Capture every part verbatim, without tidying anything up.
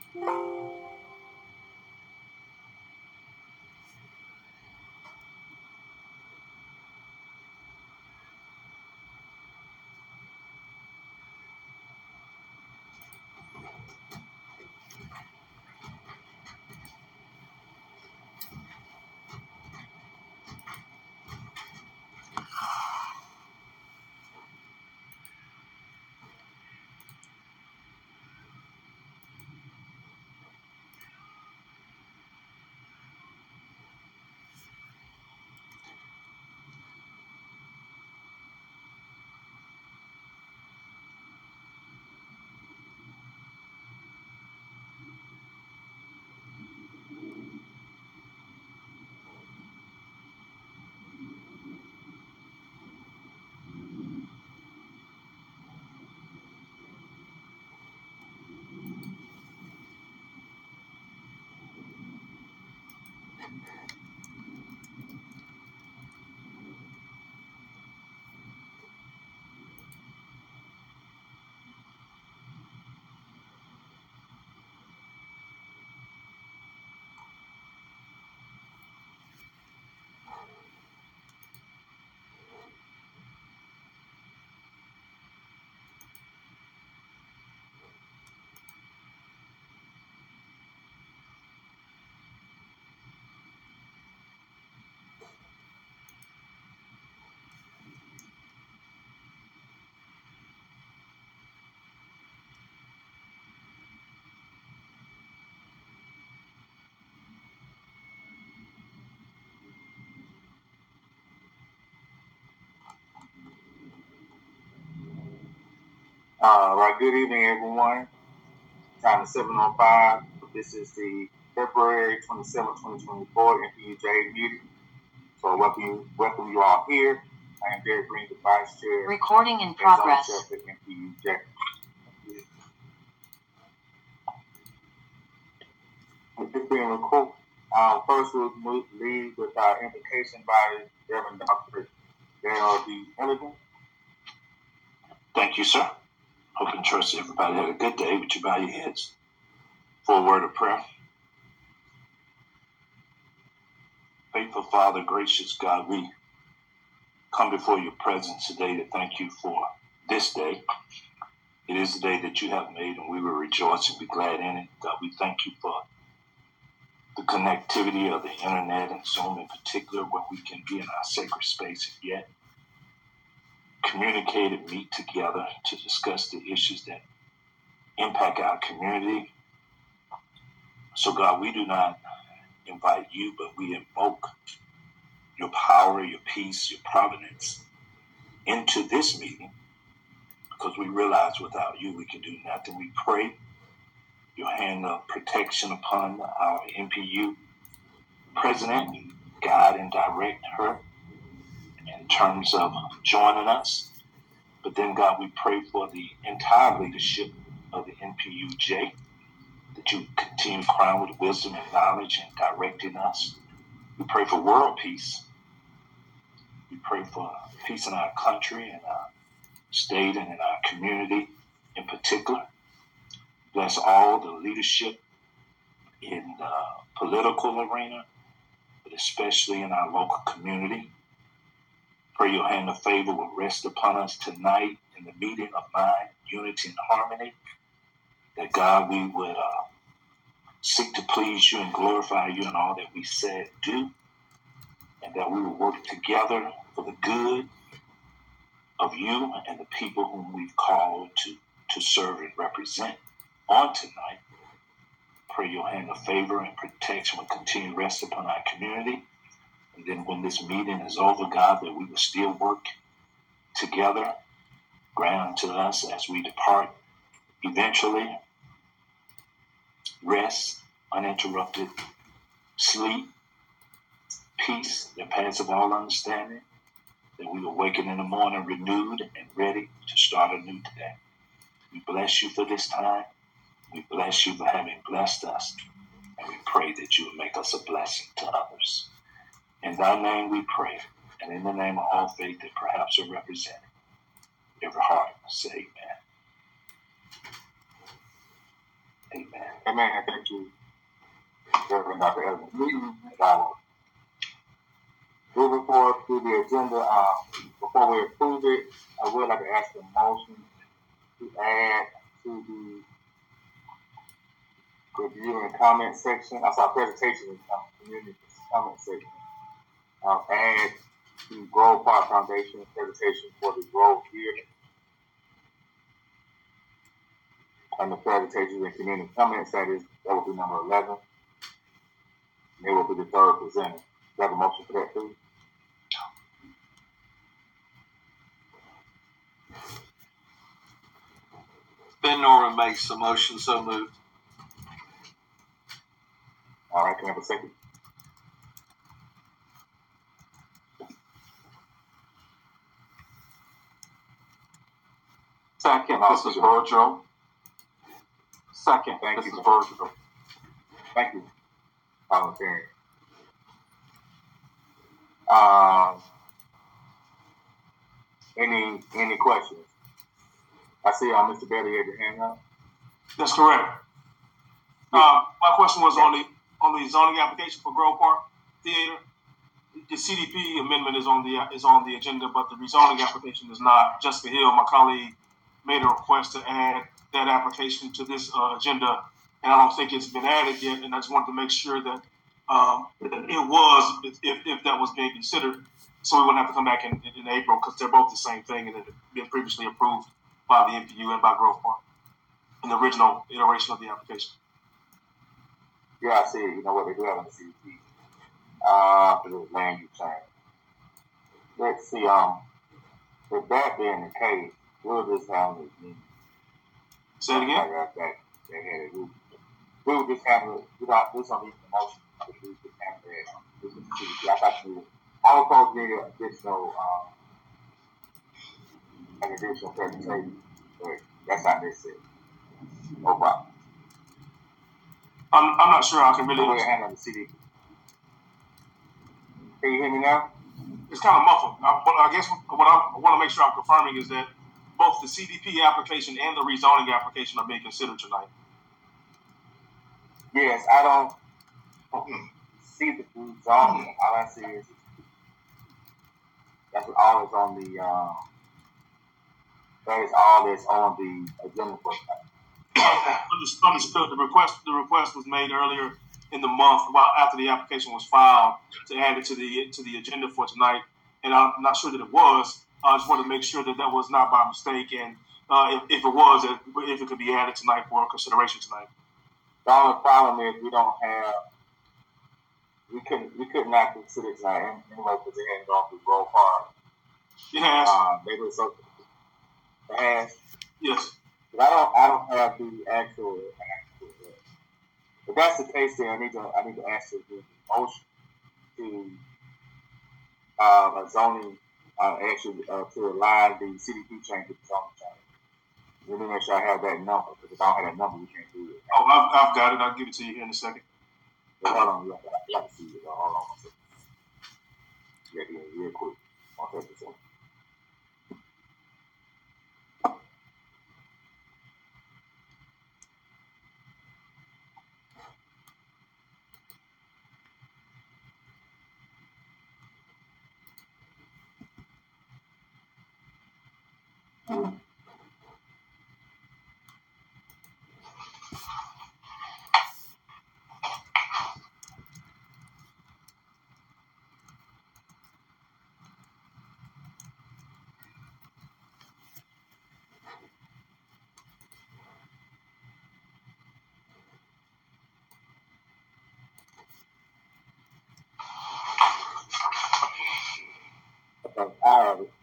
Uh, right, good evening, everyone. Time is seven oh five. This is the February twenty-seventh, twenty twenty-four N P U J meeting. So welcome you, welcome you all here. I am Derek Green, the Vice Chair. Recording in progress. Chair for N P U J. It's being recorded. Um, first, we'll move, lead with our invocation by Reverend Doctor Dale D. Milligan. Thank you, sir. Hope and trust everybody had a good day. Would you bow your heads for a word of prayer? Faithful Father, gracious God, we come before your presence today to thank you for this day. It is the day that you have made, and we will rejoice and be glad in it. God, we thank you for the connectivity of the internet and Zoom in particular, where we can be in our sacred space and yet communicate and meet together to discuss the issues that impact our community. So God, we do not invite you, but we invoke your power, your peace, your providence into this meeting, because we realize without you we can do nothing. We pray your hand of protection upon our N P U president, guide and direct her in terms of joining us. But then, God, we pray for the entire leadership of the N P U J, that you continue to crown with wisdom and knowledge and directing us. We pray for world peace. We pray for peace in our country and our state and in our community in particular. Bless all the leadership in the political arena, but especially in our local community. Pray your hand of favor will rest upon us tonight in the meeting of mind, unity, and harmony. That, God, we would uh, seek to please you and glorify you in all that we say and do, and that we will work together for the good of you and the people whom we've called to, to serve and represent on tonight. Pray your hand of favor and protection will continue to rest upon our community. And then when this meeting is over, God, that we will still work together. Grant unto us as we depart eventually rest, uninterrupted sleep, peace that passes all understanding, that we awaken in the morning renewed and ready to start a new day. We bless you for this time. We bless you for having blessed us. And we pray that you will make us a blessing to others. In thy name we pray, and in the name of all faith that perhaps are represented. Every heart say amen. Amen. Amen. Thank you, Reverend Doctor Evans. Mm-hmm. Moving forward to the agenda, uh, before we approve it, I would like to ask a motion to add to the review and comment section. I saw presentation and community comment section. Uh, add the Grove Park Foundation presentation for the Grove Theater. And the presentation and community comments, that is, that will be number eleven. And it will be the third presenter. Do you have a motion for that, please? Ben Norman makes a motion, so moved. All right, can I have a second? Second, this is Virgil. Second, Thank this you, is Virgil. Thank you, volunteering. Um, any any questions? I see uh, Mister Bailey had your hand up. That's correct. Uh, my question was on the on the zoning application for Grove Park Theater. The C D P amendment is on the is on the agenda, but the rezoning application is not. Jessica Hill, my colleague, made a request to add that application to this uh, agenda, and I don't think it's been added yet. And I just wanted to make sure that um, it was, if, if that was being considered, so we wouldn't have to come back in, in, in April, because they're both the same thing and it had been previously approved by the M P U and by Grove Park in the original iteration of the application. Yeah, I see. You know what they do have on the C D P uh, for the land use change. Let's see. Um, with that being the case, we'll just have it. Say it again. That, that, that had it. We, we'll just have it. We don't. This don't need the motion. We just have that. This is the C D P. I thought you. I was supposed to need an additional, um, an additional presentation, but that's not necessary. No problem. I'm, I'm not sure I can really. Go ahead on the C D P. Can you hear me now? It's kind of muffled. I, but I guess what I, I want to make sure I'm confirming is that both the C D P application and the rezoning application are being considered tonight. Yes, I don't okay, see the rezoning. All I see is that's all that's on the. Uh, that is all that's on the agenda for tonight. Understood. The request the request was made earlier in the month, while after the application was filed, to add it to the to the agenda for tonight, and I'm not sure that it was. I just wanted to make sure that that was not by mistake, and uh, if, if it was, if it could be added tonight for consideration tonight. The only problem is we don't have. We couldn't. We could not consider tonight anyway because it hadn't gone through Grove Park. It has. Uh, they were so. It has. Yes. But I don't. I don't have the actual. If that's the case, then I need to. I need to ask you the motion to uh, a zoning. Uh, actually, uh, to align the C D P change with the zoning change. Let me make sure I have that number because if I don't have that number, we can't do it. Oh, I've, I've got it. I'll give it to you here in a second. But hold on, you have to, you have to see it. Hold on one second. Yeah, yeah, real quick. One second, second. Okay, I have it.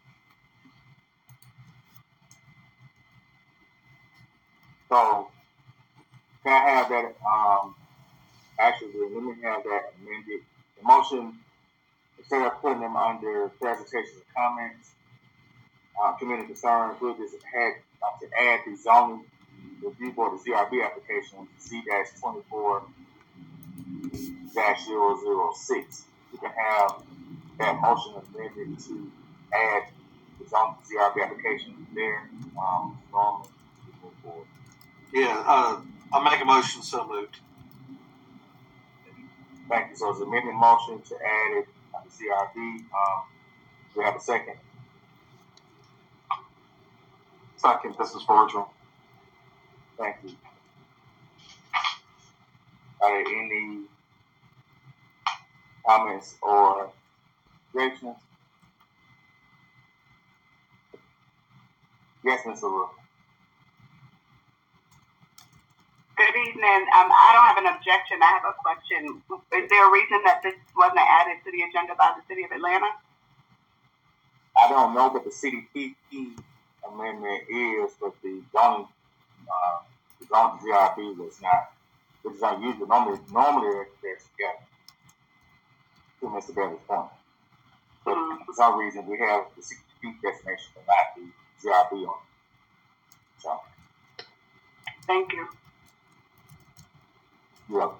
So, can I have that, um, actually, let me have that amended. The motion, instead of putting them under presentations and comments, uh, community concerns, we'll just add, uh, to add the zoning review for the Z R B application, Z twenty-four zero zero six. You can have that motion amended to add the zoning Z R B application there, um, normally move forward. Yeah, uh, I make a motion so moved. Thank you. So it's an amended motion to add it on the C R D. Um, do we have a second? Second, this is Virgil. Thank you. Are there any comments or objections? Yes, Miz LaRue. Good evening. Um, I don't have an objection. I have a question. Is there a reason that this wasn't added to the agenda by the City of Atlanta? I don't know what the C D P amendment is, but the zoning, uh, the zoning G R B was not, which is unusual. Normally, normally they're together. To Mister Bailey's point. But mm-hmm. for some reason, we have the C D P destination, but not the G R B on it. So. Thank you. You're welcome.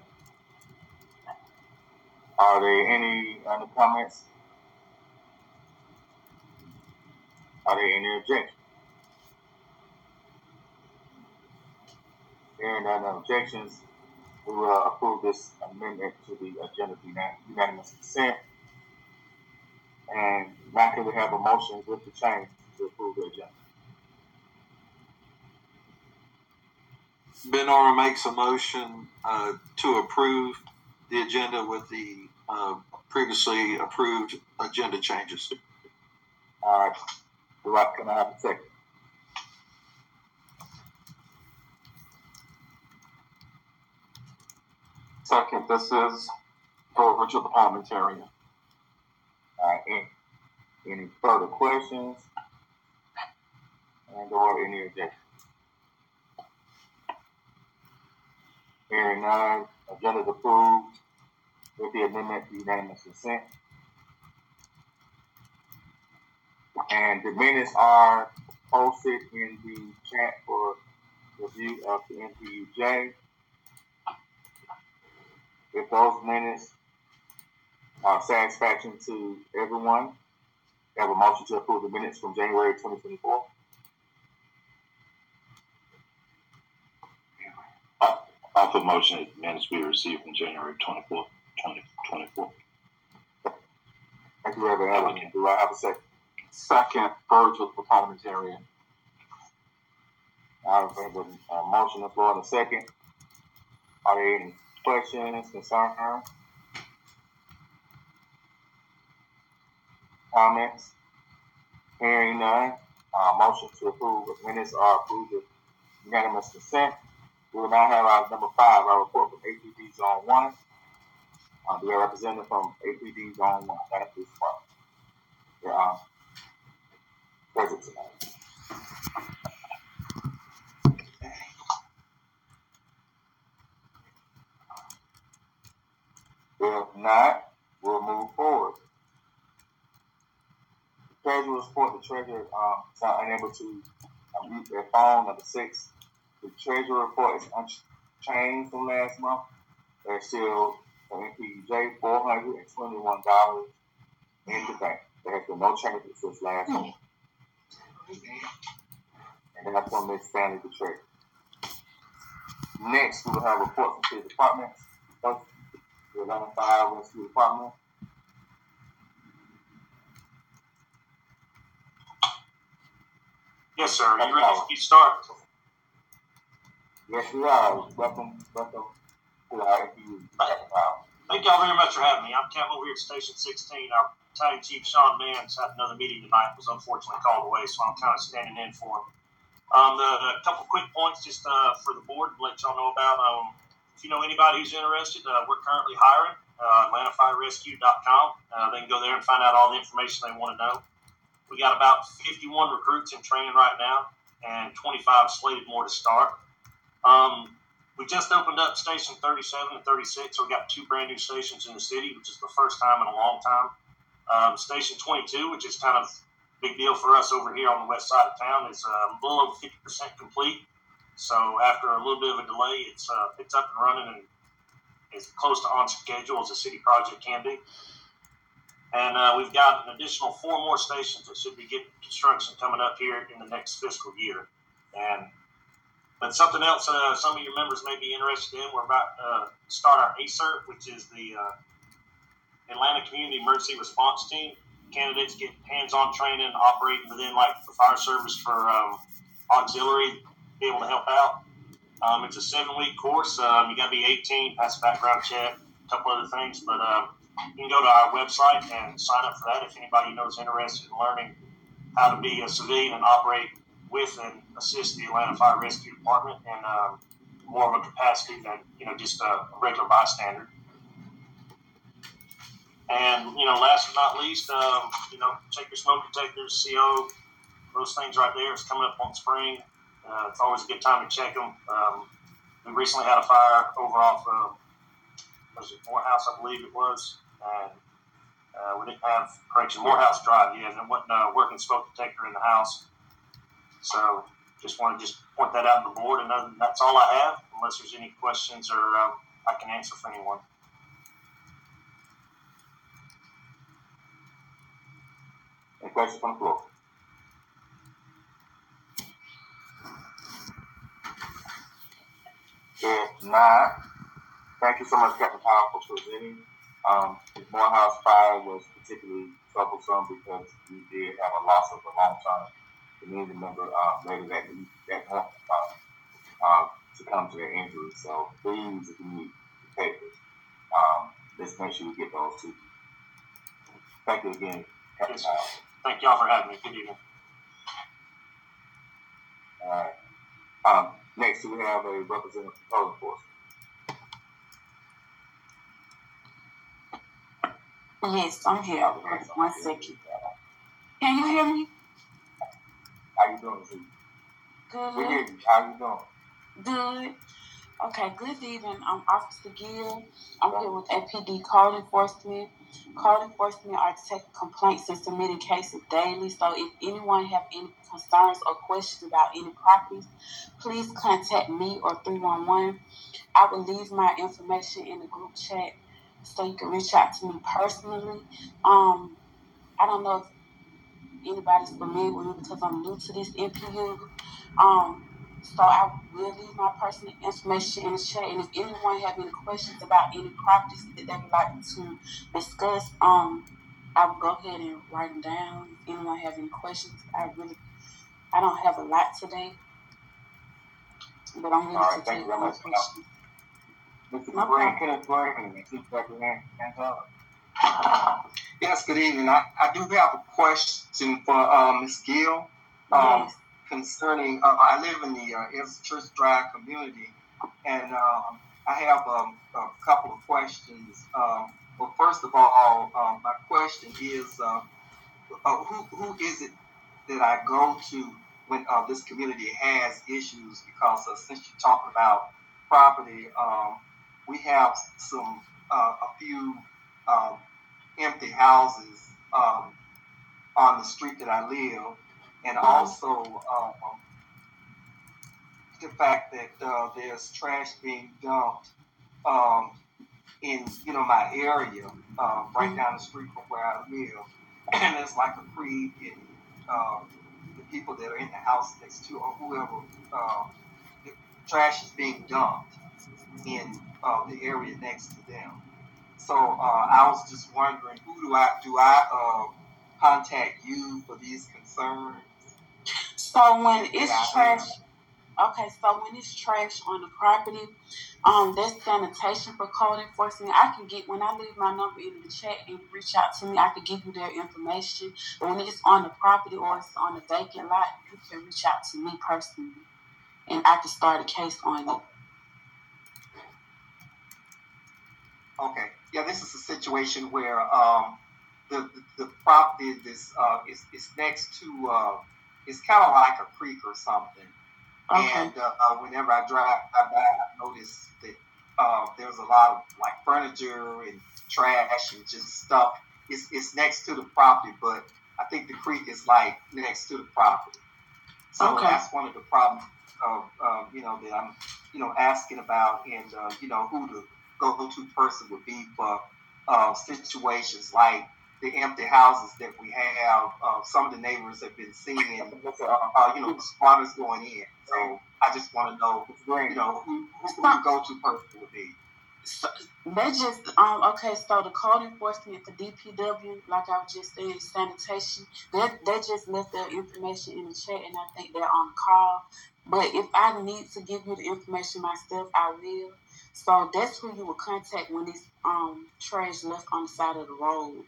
Are there any other comments? Are there any objections? Hearing none objections, we will approve this amendment to the agenda by unanimous consent. And now can we have a motion with the change to approve the agenda? Ben Nora makes a motion uh, to approve the agenda with the uh, previously approved agenda changes. All right. Do I, can I have a second? Second, this is for Virgil the parliamentarian. All right. Any, any further questions? And or any objections? Hearing none, agenda is approved with the amendment to unanimous consent. And the minutes are posted in the chat for review of the N P U J. If those minutes are satisfaction to everyone, we have a motion to approve the minutes from January twenty twenty-four. I put motion that minutes be received from January twenty-fourth, twenty twenty-four. Thank you, Reverend Allen. Do I have a second? Second, Virgil the parliamentarian. I have a uh, motion on the floor and a second. Are there any questions, concerns, comments? Hearing none, uh, motion to approve the minutes are approved with unanimous consent. We will now have our number five, our report from A P D Zone one. Uh, we are representative from A P D Zone one. That is part. They're um, present tonight. If not, we'll move forward. The treasurer report, the treasurer um, is not unable to uh, mute their phone. Number six, the treasurer report is unchanged from last month. There's still an N P U J four hundred twenty-one dollars in the bank. There has been no changes since last month. And that's from Miz Stanley, the treasurer. Next, we will have reports from city departments. First, the eleven five West City Department. Yes, sir. Are you ready to start? Yes, we are. Welcome, welcome to our N P U. Thank y'all very much for having me. I'm Captain over here at Station sixteen. Our Battalion Chief Sean Mans had another meeting tonight, was unfortunately called away, so I'm kind of standing in for him. Um, the, the couple quick points just uh, for the board to let y'all know about. Um, if you know anybody who's interested, uh, we're currently hiring. Uh, Atlanta Fire Rescue dot com. Uh, they can go there and find out all the information they want to know. We got about fifty-one recruits in training right now, and twenty-five slated more to start. Um, we just opened up Station thirty-seven and thirty-six, so we got two brand new stations in the city, which is the first time in a long time. Um, Station twenty-two, which is kind of a big deal for us over here on the west side of town, is uh, a little over fifty percent complete. So after a little bit of a delay, it's uh, it's up and running and as close to on schedule as a city project can be. And uh, we've got an additional four more stations that should be getting construction coming up here in the next fiscal year. And But something else, uh, some of your members may be interested in, we're about to uh, start our A C E R T, which is the uh, Atlanta Community Emergency Response Team. Candidates get hands-on training operating within like the fire service for um, auxiliary, be able to help out. Um, it's a seven-week course. Um, you got to be eighteen, pass a background check, a couple other things. But um, you can go to our website and sign up for that if anybody knows interested in learning how to be a civilian and operate with and assist the Atlanta Fire Rescue Department in um, more of a capacity than, you know, just a, a regular bystander. And, you know, last but not least, um, you know, check your smoke detectors, C O, those things right there. It's coming up on spring. Uh, it's always a good time to check them. Um, we recently had a fire over off of, was it Morehouse, I believe it was. And uh, we didn't have, correction, Morehouse Drive, yeah, there wasn't a working smoke detector in the house. So just want to just point that out on the board. And other than that's all I have, unless there's any questions or um, I can answer for anyone. Any questions from the floor? If not, thank you so much, Captain Powell, for presenting. Um, the Morehouse fire was particularly troublesome because we did have a loss of a long-term community member uh, later that week, that month, uh, uh, succumbed to their injury. So please, if you need the papers, um, let's make sure we get those to you. Thank you again, Captain Yes. Powell. Thank y'all for having me. Good evening. All right. Um, next, we have a representative from code enforcement. Yes, I'm here. Yes, One second. Can you hear me? How you doing, Steve? We hear Good. you. How you doing? Good. Okay, good evening. I'm Officer Gill. I'm here with A P D Code Enforcement. Code Enforcement are taking complaints and submitting cases daily. So if anyone have any concerns or questions about any properties, please contact me or three one one. I will leave my information in the group chat so you can reach out to me personally. Um, I don't know if anybody's familiar with me because I'm new to this N P U. Um, so I will leave my personal information in the chat, and if anyone have any questions about any properties that they would like to discuss, um, I will go ahead and write them down. If anyone have any questions, I really, I don't have a lot today, but I'm ready All right, to thank take you very more much. questions. Mister No Green, problem. Kenneth Green, Chief Director, hands up. Yes, good evening. I, I do have a question for um, Miz Gill um, Yes. concerning, uh, I live in the uh, Evans Church Drive community, and um, I have um, a couple of questions. Um, well, first of all, um, my question is, uh, uh, who, who is it that I go to when uh, this community has issues? Because uh, since you're talking about property, um, we have some, uh, a few um, empty houses um, on the street that I live, and also um, the fact that uh, there's trash being dumped um, in you know my area, uh, right down the street from where I live, and it's like a creek, and uh, the people that are in the house next to or whoever, uh, the trash is being dumped in uh, the area next to them. So uh, I was just wondering, who do I do I uh, contact you for these concerns? So when That it's I trash, have? okay, so when it's trash on the property, um, that's sanitation for code enforcement. I can get, when I leave my number in the chat and reach out to me, I can give you their information. But when it's on the property or it's on a vacant lot, you can reach out to me personally, and I can start a case on it. Okay, yeah, this is a situation where um, the, the the property is uh, is is next to uh, it's kind of like a creek or something. Okay. And uh, uh, whenever I drive by, I notice that uh, there's a lot of like furniture and trash and just stuff. It's it's next to the property, but I think the creek is like next to the property. So Okay. that's one of the problems of uh, you know that I'm you know asking about, and uh, you know who the go-to person would be for uh, situations like the empty houses that we have. Uh, some of the neighbors have been seeing, uh, you know, squatters going in. So I just want to know, you know, who, who the go-to person would be. So they just um okay. So the code enforcement, the D P W, like I was just saying, sanitation. They they just left their information in the chat, and I think they're on call. But if I need to give you the information myself, I will. So that's who you will contact when this um trash left on the side of the road.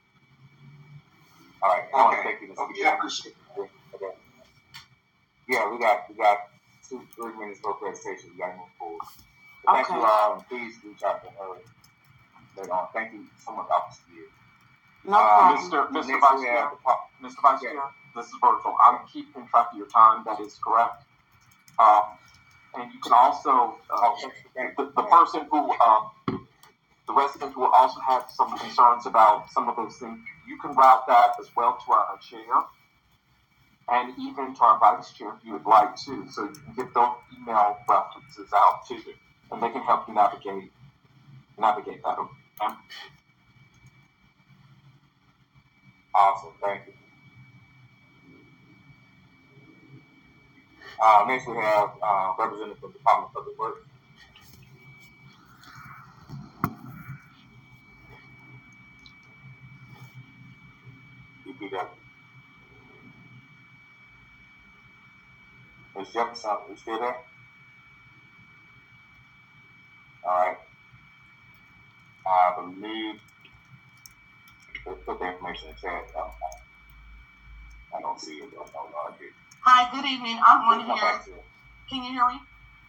All right. I want to Okay. thank you, Mister Okay, Gill. I appreciate it. Okay. Yeah, we got we got two three minutes for presentation. We got to move forward. But thank Okay. you all, and please reach out to her later on. Thank you so much, Officer Gill. No Uh, problem. Mister Mister Next Vice we Chair, have the pop- Mister Vice Yeah. Chair, this is Virgil. I'm keeping track of your time. That is correct. Um, and you can also, uh, Oh, thank you, thank you. the, the person who, um, the resident who also had some concerns about some of those things, you can route that as well to our chair and even to our vice chair if you would like to. So you can get those email references out to them, and they can help you navigate navigate that. Okay? Awesome, thank you. Uh, next we have uh, representative from the Department of Public Works. D P W. Miz Jefferson, you still there? All right. I believe they put the information in the chat. I, I don't see it. I don't know I did. Hi, good evening. I'm on We'll come here. back to it. Can you hear me?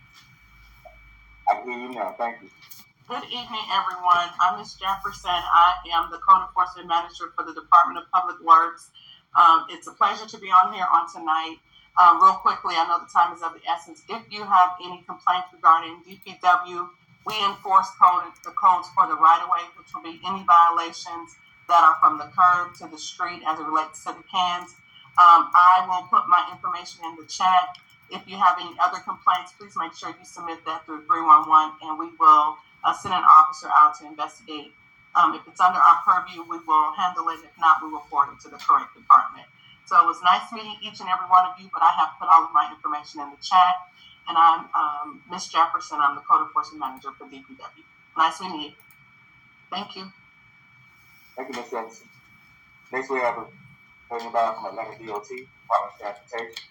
I can hear you now. Thank you. Good evening, everyone. I'm Miz Jefferson. I am the Code Enforcement Manager for the Department of Public Works. Um, it's a pleasure to be on here on tonight. Um, real quickly, I know the time is of the essence. If you have any complaints regarding D P W, we enforce code, the codes for the right-of-way, which will be any violations that are from the curb to the street as it relates to the cans. Um, I will put my information in the chat. If you have any other complaints, please make sure you submit that through three one one, and we will uh, send an officer out to investigate. Um, if it's under our purview, we will handle it. If not, we will forward it to the correct department. So it was nice meeting each and every one of you, but I have put all of my information in the chat. And I'm um, Miz Jefferson. I'm the Code Enforcement Manager for D P W. Nice meeting you. Thank you. Thank you, Miz Jefferson. Next we have a anybody from Atlanta D O T, Department of Transportation.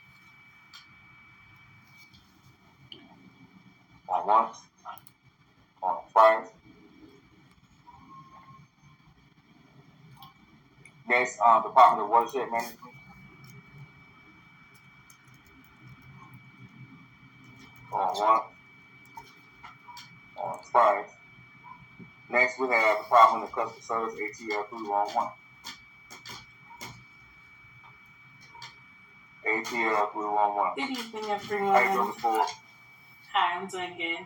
On once, on twice. Next, uh, Department of Watershed Management. On one, on twice. Next, we have Department of Customer Service, A T L three one one. A T L three one one. Good evening, How you doing, everyone. Miz Ford? Hi, I'm doing good.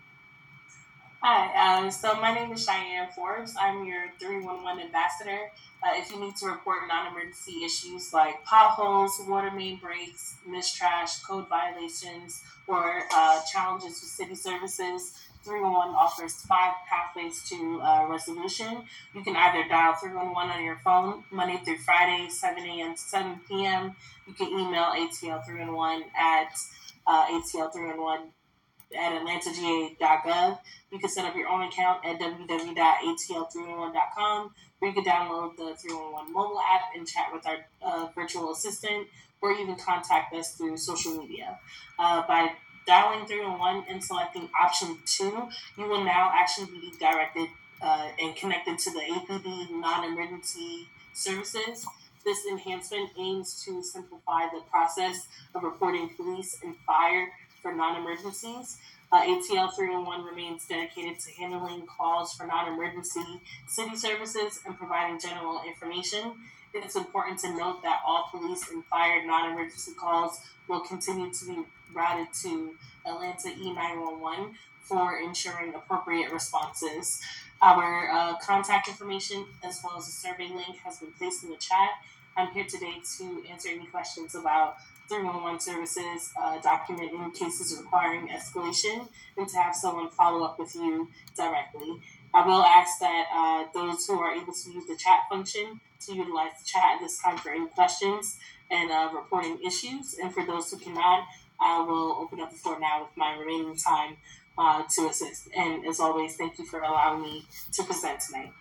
Hi, um, so my name is Cheyenne Forbes. I'm your three one one ambassador. Uh, if you need to report non-emergency issues like potholes, water main breaks, missed trash, code violations, or uh, challenges with city services, three one one offers five pathways to uh, resolution. You can either dial three one one on your phone Monday through Friday, seven a.m. to seven p.m. You can email A T L three one one at uh, A T L three one one at atlanta g a dot gov. You can set up your own account at w w w dot a t l three one one dot com, or you can download the three one one mobile app and chat with our uh, virtual assistant, or even contact us through social media. Uh, by dialing three one one and selecting option two, you will now actually be directed uh, and connected to the A P D non-emergency services. This enhancement aims to simplify the process of reporting police and fire for non-emergencies. Uh, A T L three one one remains dedicated to handling calls for non-emergency city services and providing general information. It is important to note that all police and fire non-emergency calls will continue to be routed to Atlanta E nine one one for ensuring appropriate responses. Our uh, contact information as well as a survey link has been placed in the chat. I'm here today to answer any questions about three one one services, uh, document any cases requiring escalation, and to have someone follow up with you directly. I will ask that uh, those who are able to use the chat function to utilize the chat at this time for any questions and uh, reporting issues. And for those who cannot, I will open up the floor now with my remaining time uh, to assist. And as always, thank you for allowing me to present tonight.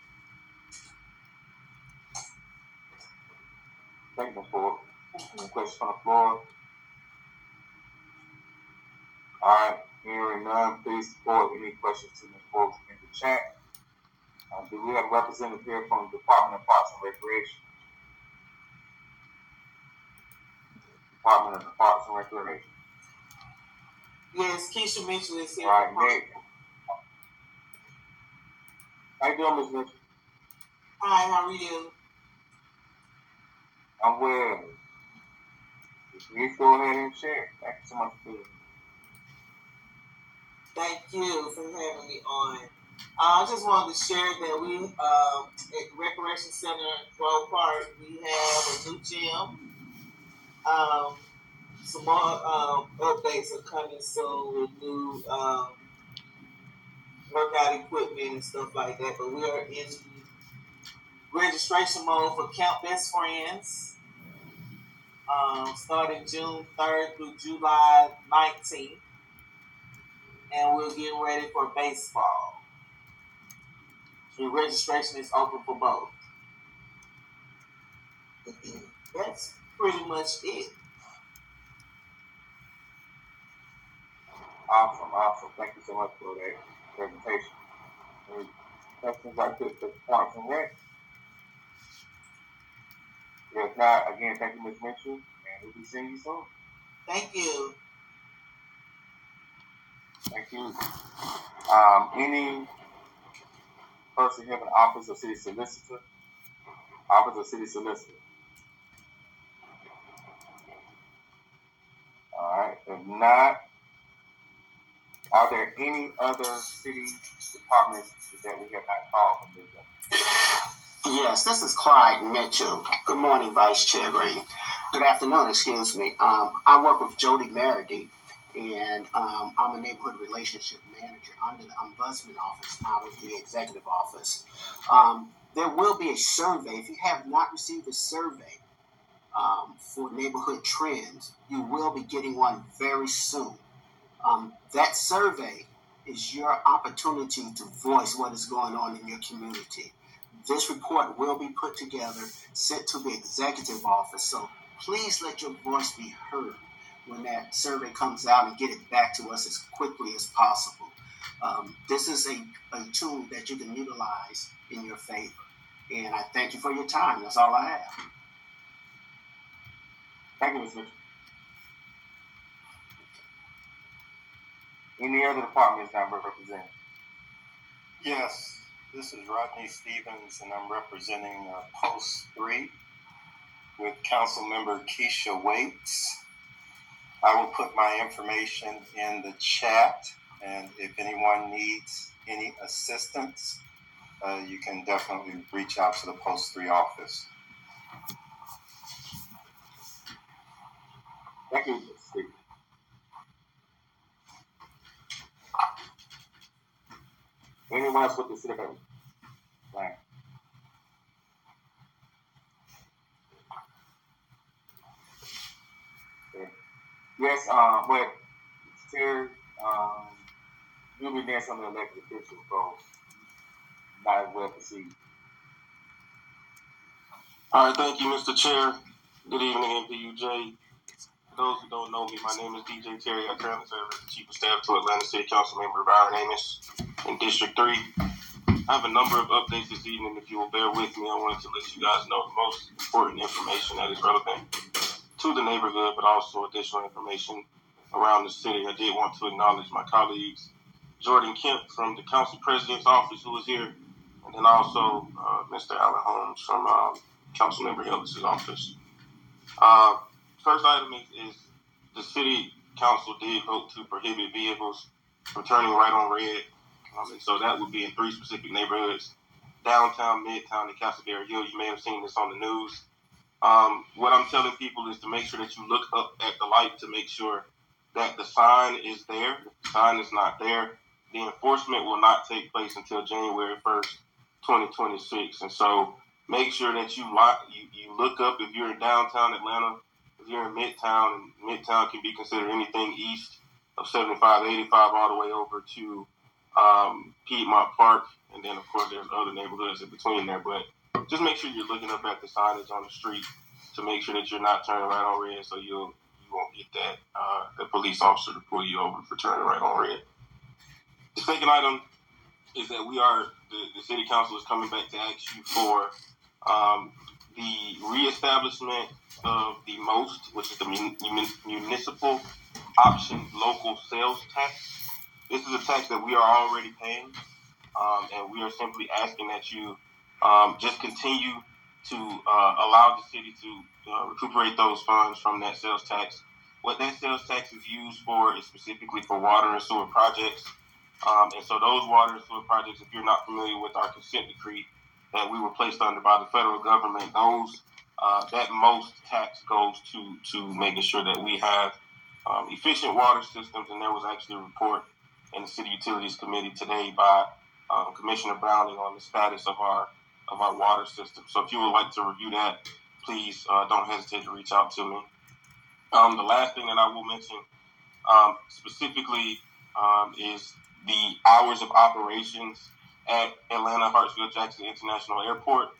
Thank you, Miz Ford. Any questions from the floor? All right, hearing none, please forward any questions to Miz Ford in the chat. Uh, do we have a representative here from the Department of Parks and Recreation? Department of Parks and Recreation. Yes, Keisha Mitchell is here. All right, Nick. How you doing, Miz Mitchell? Hi, how are you? I'm well. Please go ahead and share. Thank you so much for being here. Thank you for having me on. Uh, I just wanted to share that we, um, at Recreation Center in Grove Park, we have a new gym. Um, some more um, updates are coming soon with new um, workout equipment and stuff like that. But we are in registration mode for Camp Best Friends, um, starting June third through July nineteenth. And we're getting ready for baseball. The registration is open for both. That's pretty much it. Awesome, awesome. Thank you so much for that presentation. Any questions like this for Parks and Rec? If not, again, thank you, Miz Mitchell, and we'll be seeing you soon. Thank you. Thank you. Um, any person having office of city solicitor? Office of city solicitor. All right. If not, are there any other city departments that we have not called from this day? Yes, this is Clyde Mitchell. Good morning, Vice Chair Green. Good afternoon, excuse me. Um, I work with Jody Meredy, and um, I'm a neighborhood relationship manager under the Ombudsman Office out of the Executive Office. Um, there will be a survey. If you have not received a survey um, for neighborhood trends, you will be getting one very soon. Um, that survey is your opportunity to voice what is going on in your community. This report will be put together, sent to the executive office, so please let your voice be heard when that survey comes out and get it back to us as quickly as possible. Um, this is a, a tool that you can utilize in your favor. And I thank you for your time. That's all I have. Thank you, Miz Mitchell. Any other departments not represented? Yes. This is Rodney Stevens, and I'm representing uh, Post three with Councilmember Keisha Waits. I will put my information in the chat, and if anyone needs any assistance, uh, you can definitely reach out to the Post three office. Thank you, Steve. Anyone else with the city government? Right. Okay. Yes, um, but Chair, um, you'll be next on the elected officials, so might as well proceed. All right, thank you, Mister Chair. Good evening, M P U J. For those who don't know me, my name is D J Terry. I currently serve as the Chief of Staff to Atlanta City Council Member Byron Amos in District three. I have a number of updates this evening. If you will bear with me, I wanted to let you guys know the most important information that is relevant to the neighborhood, but also additional information around the city. I did want to acknowledge my colleagues, Jordan Kemp from the Council President's office, who is here, and then also uh, Mister Alan Holmes from um, Councilmember Ellis' office. Uh, first item is, is the City Council did vote to prohibit vehicles from turning right on red. Um, and so that would be in three specific neighborhoods: downtown, midtown, and Castleberry Hill. You may have seen this on the news. Um, what I'm telling people is to make sure that you look up at the light to make sure that the sign is there. If the sign is not there, the enforcement will not take place until January first, twenty twenty-six. And so make sure that you lock, you, you look up if you're in downtown Atlanta, if you're in Midtown, and Midtown can be considered anything east of seventy-five, eighty-five, all the way over to um, Piedmont Park. And then, of course, there's other neighborhoods in between there. But just make sure you're looking up at the signage on the street to make sure that you're not turning right on red, so you'll, you won't get that uh, the police officer to pull you over for turning right on red. The second item is that we are, the, the city council is coming back to ask you for um, the reestablishment of the MOST, which is the mun- municipal option local sales tax. This is a tax that we are already paying, um, and we are simply asking that you um, just continue to uh, allow the city to uh, recuperate those funds from that sales tax. What that sales tax is used for is specifically for water and sewer projects. Um, and so those water and sewer projects, if you're not familiar with our consent decree that we were placed under by the federal government, those uh, that most tax goes to to making sure that we have um, efficient water systems. And there was actually a report in the City Utilities Committee today by um, Commissioner Browning on the status of our of our water system. So if you would like to review that, please uh, don't hesitate to reach out to me. Um, the last thing that I will mention um, specifically um, is the hours of operations at Atlanta Hartsfield Jackson International Airport.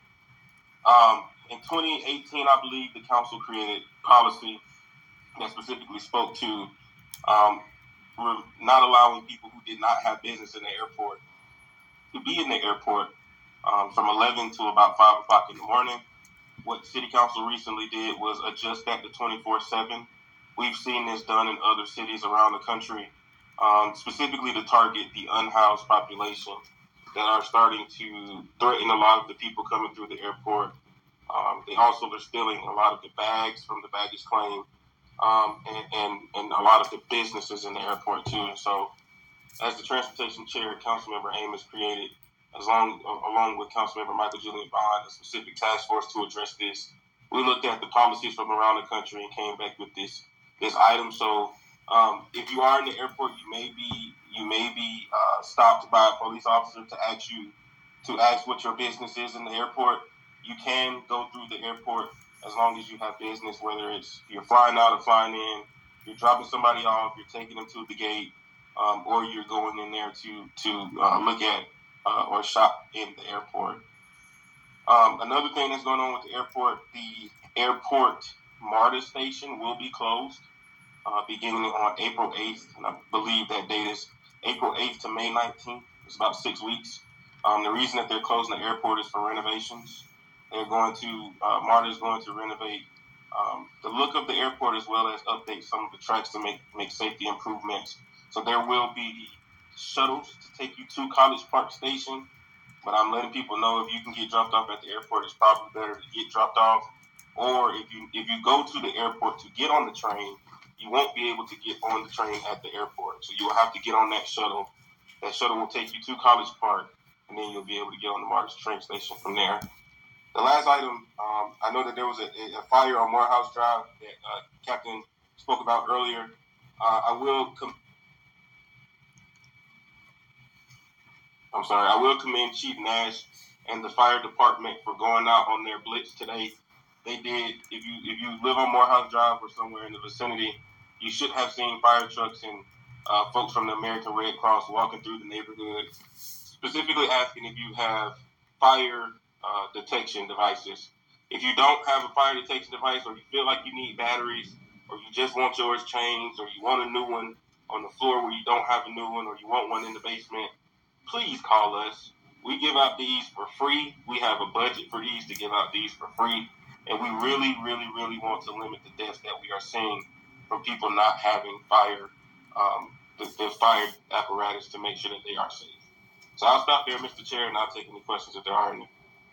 Um, in twenty eighteen, I believe the council created policy that specifically spoke to um, not allowing people who did not have business in the airport to be in the airport um, from eleven to about five o'clock in the morning. What City Council recently did was adjust that to twenty-four seven. We've seen this done in other cities around the country, um, specifically to target the unhoused population that are starting to threaten a lot of the people coming through the airport. Um, they also are stealing a lot of the bags from the baggage claim, um, and, and, and a lot of the businesses in the airport too. And so as the transportation chair, Councilmember Amos created, as long, along with Councilmember Michael Julian Bond, a specific task force to address this. We looked at the policies from around the country and came back with this this item. So um, if you are in the airport, you may be you may be uh, stopped by a police officer to ask you to ask what your business is in the airport. You can go through the airport as long as you have business, whether it's you're flying out or flying in, you're dropping somebody off, you're taking them to the gate, um, or you're going in there to to uh, look at uh, or shop in the airport. Um, another thing that's going on with the airport, the airport MARTA station will be closed uh, beginning on April eighth, and I believe that date is April eighth to May nineteenth. It's about six weeks. Um, the reason that they're closing the airport is for renovations. They're going to, uh, MARTA is going to renovate um, the look of the airport as well as update some of the tracks to make, make safety improvements. So there will be shuttles to take you to College Park Station, but I'm letting people know if you can get dropped off at the airport, it's probably better to get dropped off. Or if you if you go to the airport to get on the train, you won't be able to get on the train at the airport. So you will have to get on that shuttle. That shuttle will take you to College Park, and then you'll be able to get on the MARTA train station from there. The last item, um, I know that there was a, a fire on Morehouse Drive that uh, Captain spoke about earlier. Uh, I will com- I'm sorry, I will commend Chief Nash and the fire department for going out on their blitz today. They did. If you if you live on Morehouse Drive or somewhere in the vicinity, you should have seen fire trucks and uh, folks from the American Red Cross walking through the neighborhood, specifically asking if you have fire uh, detection devices. If you don't have a fire detection device, or you feel like you need batteries, or you just want yours changed, or you want a new one on the floor where you don't have a new one, or you want one in the basement, please call us. We give out these for free. We have a budget for these to give out these for free. And we really, really, really want to limit the deaths that we are seeing from people not having fire, um, the, the fire apparatus to make sure that they are safe. So I'll stop there, Mister Chair, and I'll take any questions if there are any.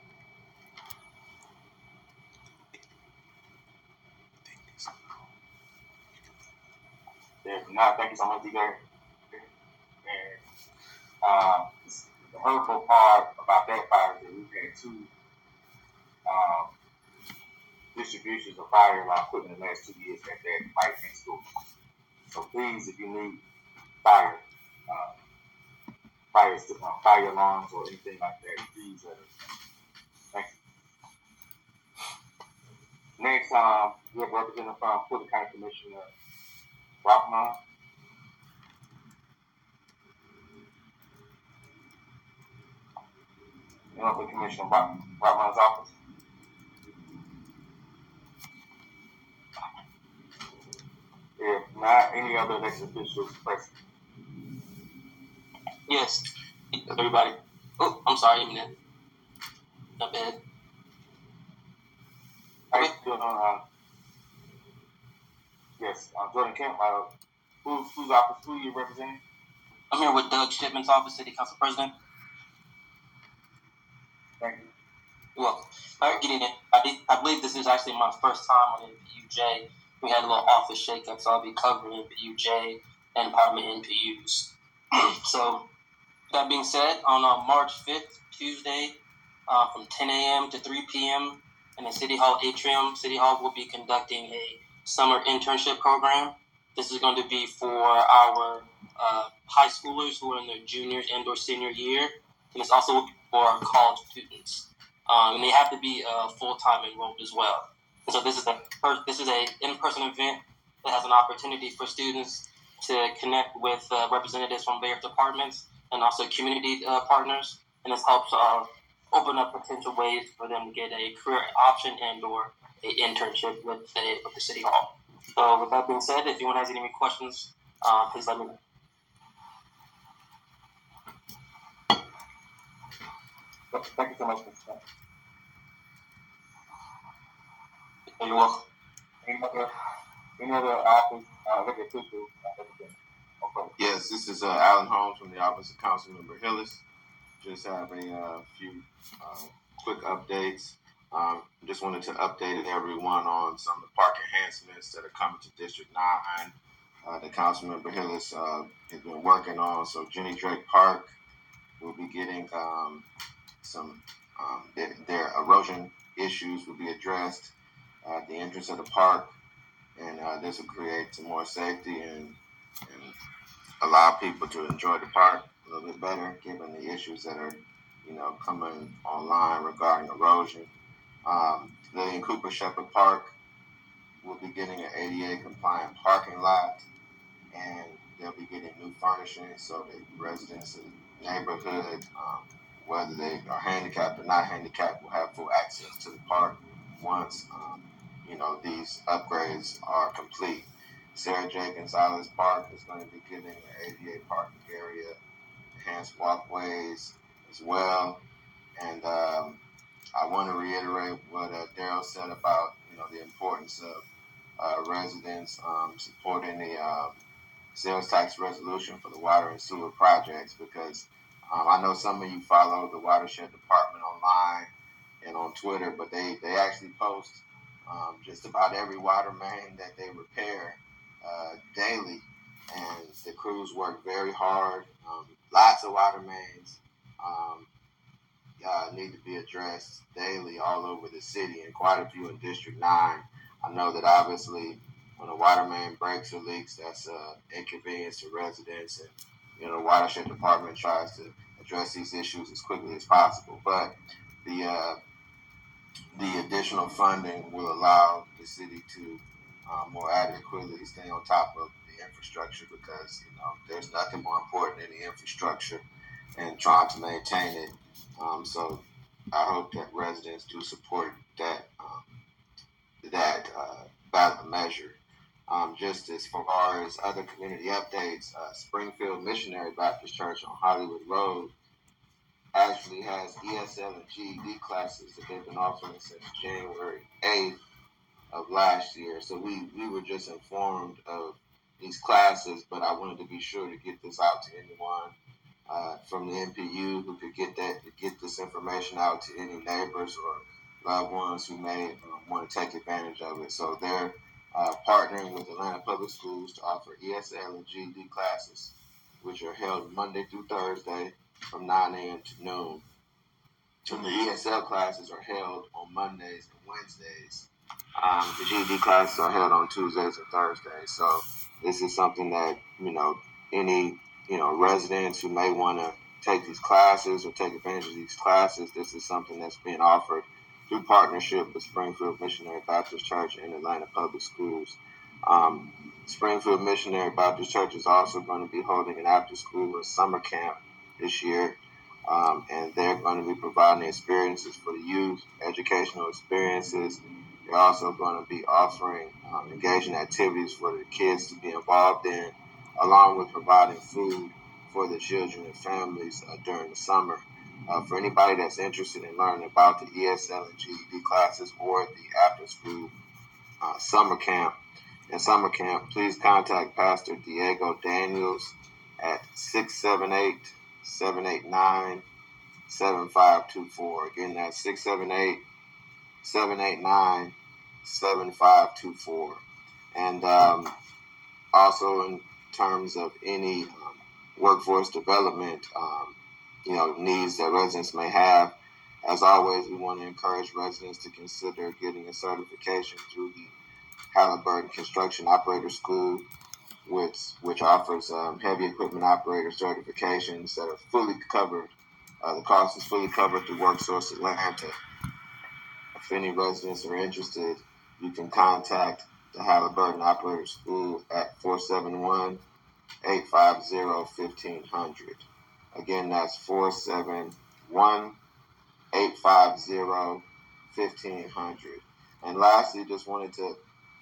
Yeah, no, thank you so much, D J. And um, the hurtful part about that fire is that we've had two um, distributions of fire alarm equipment in the last two years at that right next door. So please, if you need fire, uh, fire, uh, fire alarms or anything like that, please let us know. Thank you. Next, um, we have a representative from Fulton County Commissioner Rockman. And for Commissioner Rock, Rockman's office. If not, any other elected officials present? Yes, everybody. Oh, I'm sorry, Eminem. Not bad. How you doing on, uh, yes, uh, Jordan Kemp, uh, who's, whose office, who you representing? I'm here with Doug Shipman's office, City Council President. Thank you. You're welcome. All right, getting in. I, did, I believe this is actually my first time on N P U J. We had a little office shakeup, so I'll be covering N P U J and Department N P Us. So, that being said, on uh, March fifth, Tuesday, uh, from ten a.m. to three p.m. in the City Hall atrium, City Hall will be conducting a summer internship program. This is going to be for our uh, high schoolers who are in their junior and or senior year, and it's also for our college students. Um, and they have to be uh, full-time enrolled as well. And so this is a this is a in-person event that has an opportunity for students to connect with uh, representatives from various departments and also community uh, partners, and this helps uh, open up potential ways for them to get a career option and or a internship with the, with the City Hall. So with that being said, if anyone has any questions, uh, please let me know. Thank you so much, Mister Smith. You're welcome. Any other, any other office, uh, elected officials? Okay. Yes, this is uh, Alan Holmes from the Office of Councilmember Hillis. Just have a uh, few uh, quick updates. Um, just wanted to update everyone on some of the park enhancements that are coming to District nine. Uh, the Councilmember Hillis uh, has been working on. So Jenny Drake Park will be getting um, some, um, their, their erosion issues will be addressed uh, at the entrance of the park. And uh, this will create some more safety and, and allow people to enjoy the park a little bit better, given the issues that are, you know, coming online regarding erosion. Um, Lillian Cooper Shepherd Park will be getting an A D A compliant parking lot, and they'll be getting new furnishings so that residents of the neighborhood, um, whether they are handicapped or not handicapped, will have full access to the park once, um, you know, these upgrades are complete. Sarah J. Gonzalez Park is going to be getting an A D A parking area, enhanced walkways as well. And um, I want to reiterate what uh, Daryl said about, you know, the importance of uh, residents um, supporting the uh, sales tax resolution for the water and sewer projects, because um, I know some of you follow the watershed department online and on Twitter, but they, they actually post um, just about every water main that they repair uh, daily, and the crews work very hard. Um, lots of water mains um, uh, need to be addressed daily all over the city, and quite a few in District nine. I know that obviously when a water main breaks or leaks, that's uh, inconvenience to residents, and you know the watershed department tries to address these issues as quickly as possible. But the uh, the additional funding will allow the city to uh, more adequately stay on top of the infrastructure, because you know there's nothing more important than the infrastructure and trying to maintain it. Um, so I hope that residents do support that um, that uh, ballot measure. Um, just as far as other community updates, uh, Springfield Missionary Baptist Church on Hollywood Road actually has E S L and G E D classes that they've been offering since January eighth of last year. So we, we were just informed of these classes, but I wanted to be sure to get this out to anyone uh, from the N P U who could get that, get this information out to any neighbors or loved ones who may um, want to take advantage of it. So they're uh, partnering with Atlanta Public Schools to offer E S L and G E D classes, which are held Monday through Thursday from nine a.m. to noon. And the E S L classes are held on Mondays and Wednesdays. Um, the G E D classes are held on Tuesdays and Thursdays. So this is something that, you know, any, you know, residents who may want to take these classes or take advantage of these classes, this is something that's being offered through partnership with Springfield Missionary Baptist Church and Atlanta Public Schools. Um, Springfield Missionary Baptist Church is also going to be holding an after-school summer camp this year, um, and they're going to be providing experiences for the youth, educational experiences. They're also going to be offering um, engaging activities for the kids to be involved in, along with providing food for the children and families uh, during the summer. Uh, for anybody that's interested in learning about the E S L and G E D classes or the after-school uh, summer camp and summer camp, please contact Pastor Diego Daniels at six seven eight, seven eight nine, seven five two four. Again, that's six seven eight, seven eight nine, seven five two four. And um, also in terms of any um, workforce development um, you know, needs that residents may have, as always, we want to encourage residents to consider getting a certification through the Halliburton Construction Operator School, which which offers um, heavy equipment operator certifications that are fully covered. Uh, the cost is fully covered through WorkSource Atlanta. If any residents are interested, you can contact the Halliburton Operator School at four seven one, eight five zero, fifteen hundred. Again, that's four seven one, eight five zero, fifteen hundred. And lastly, just wanted to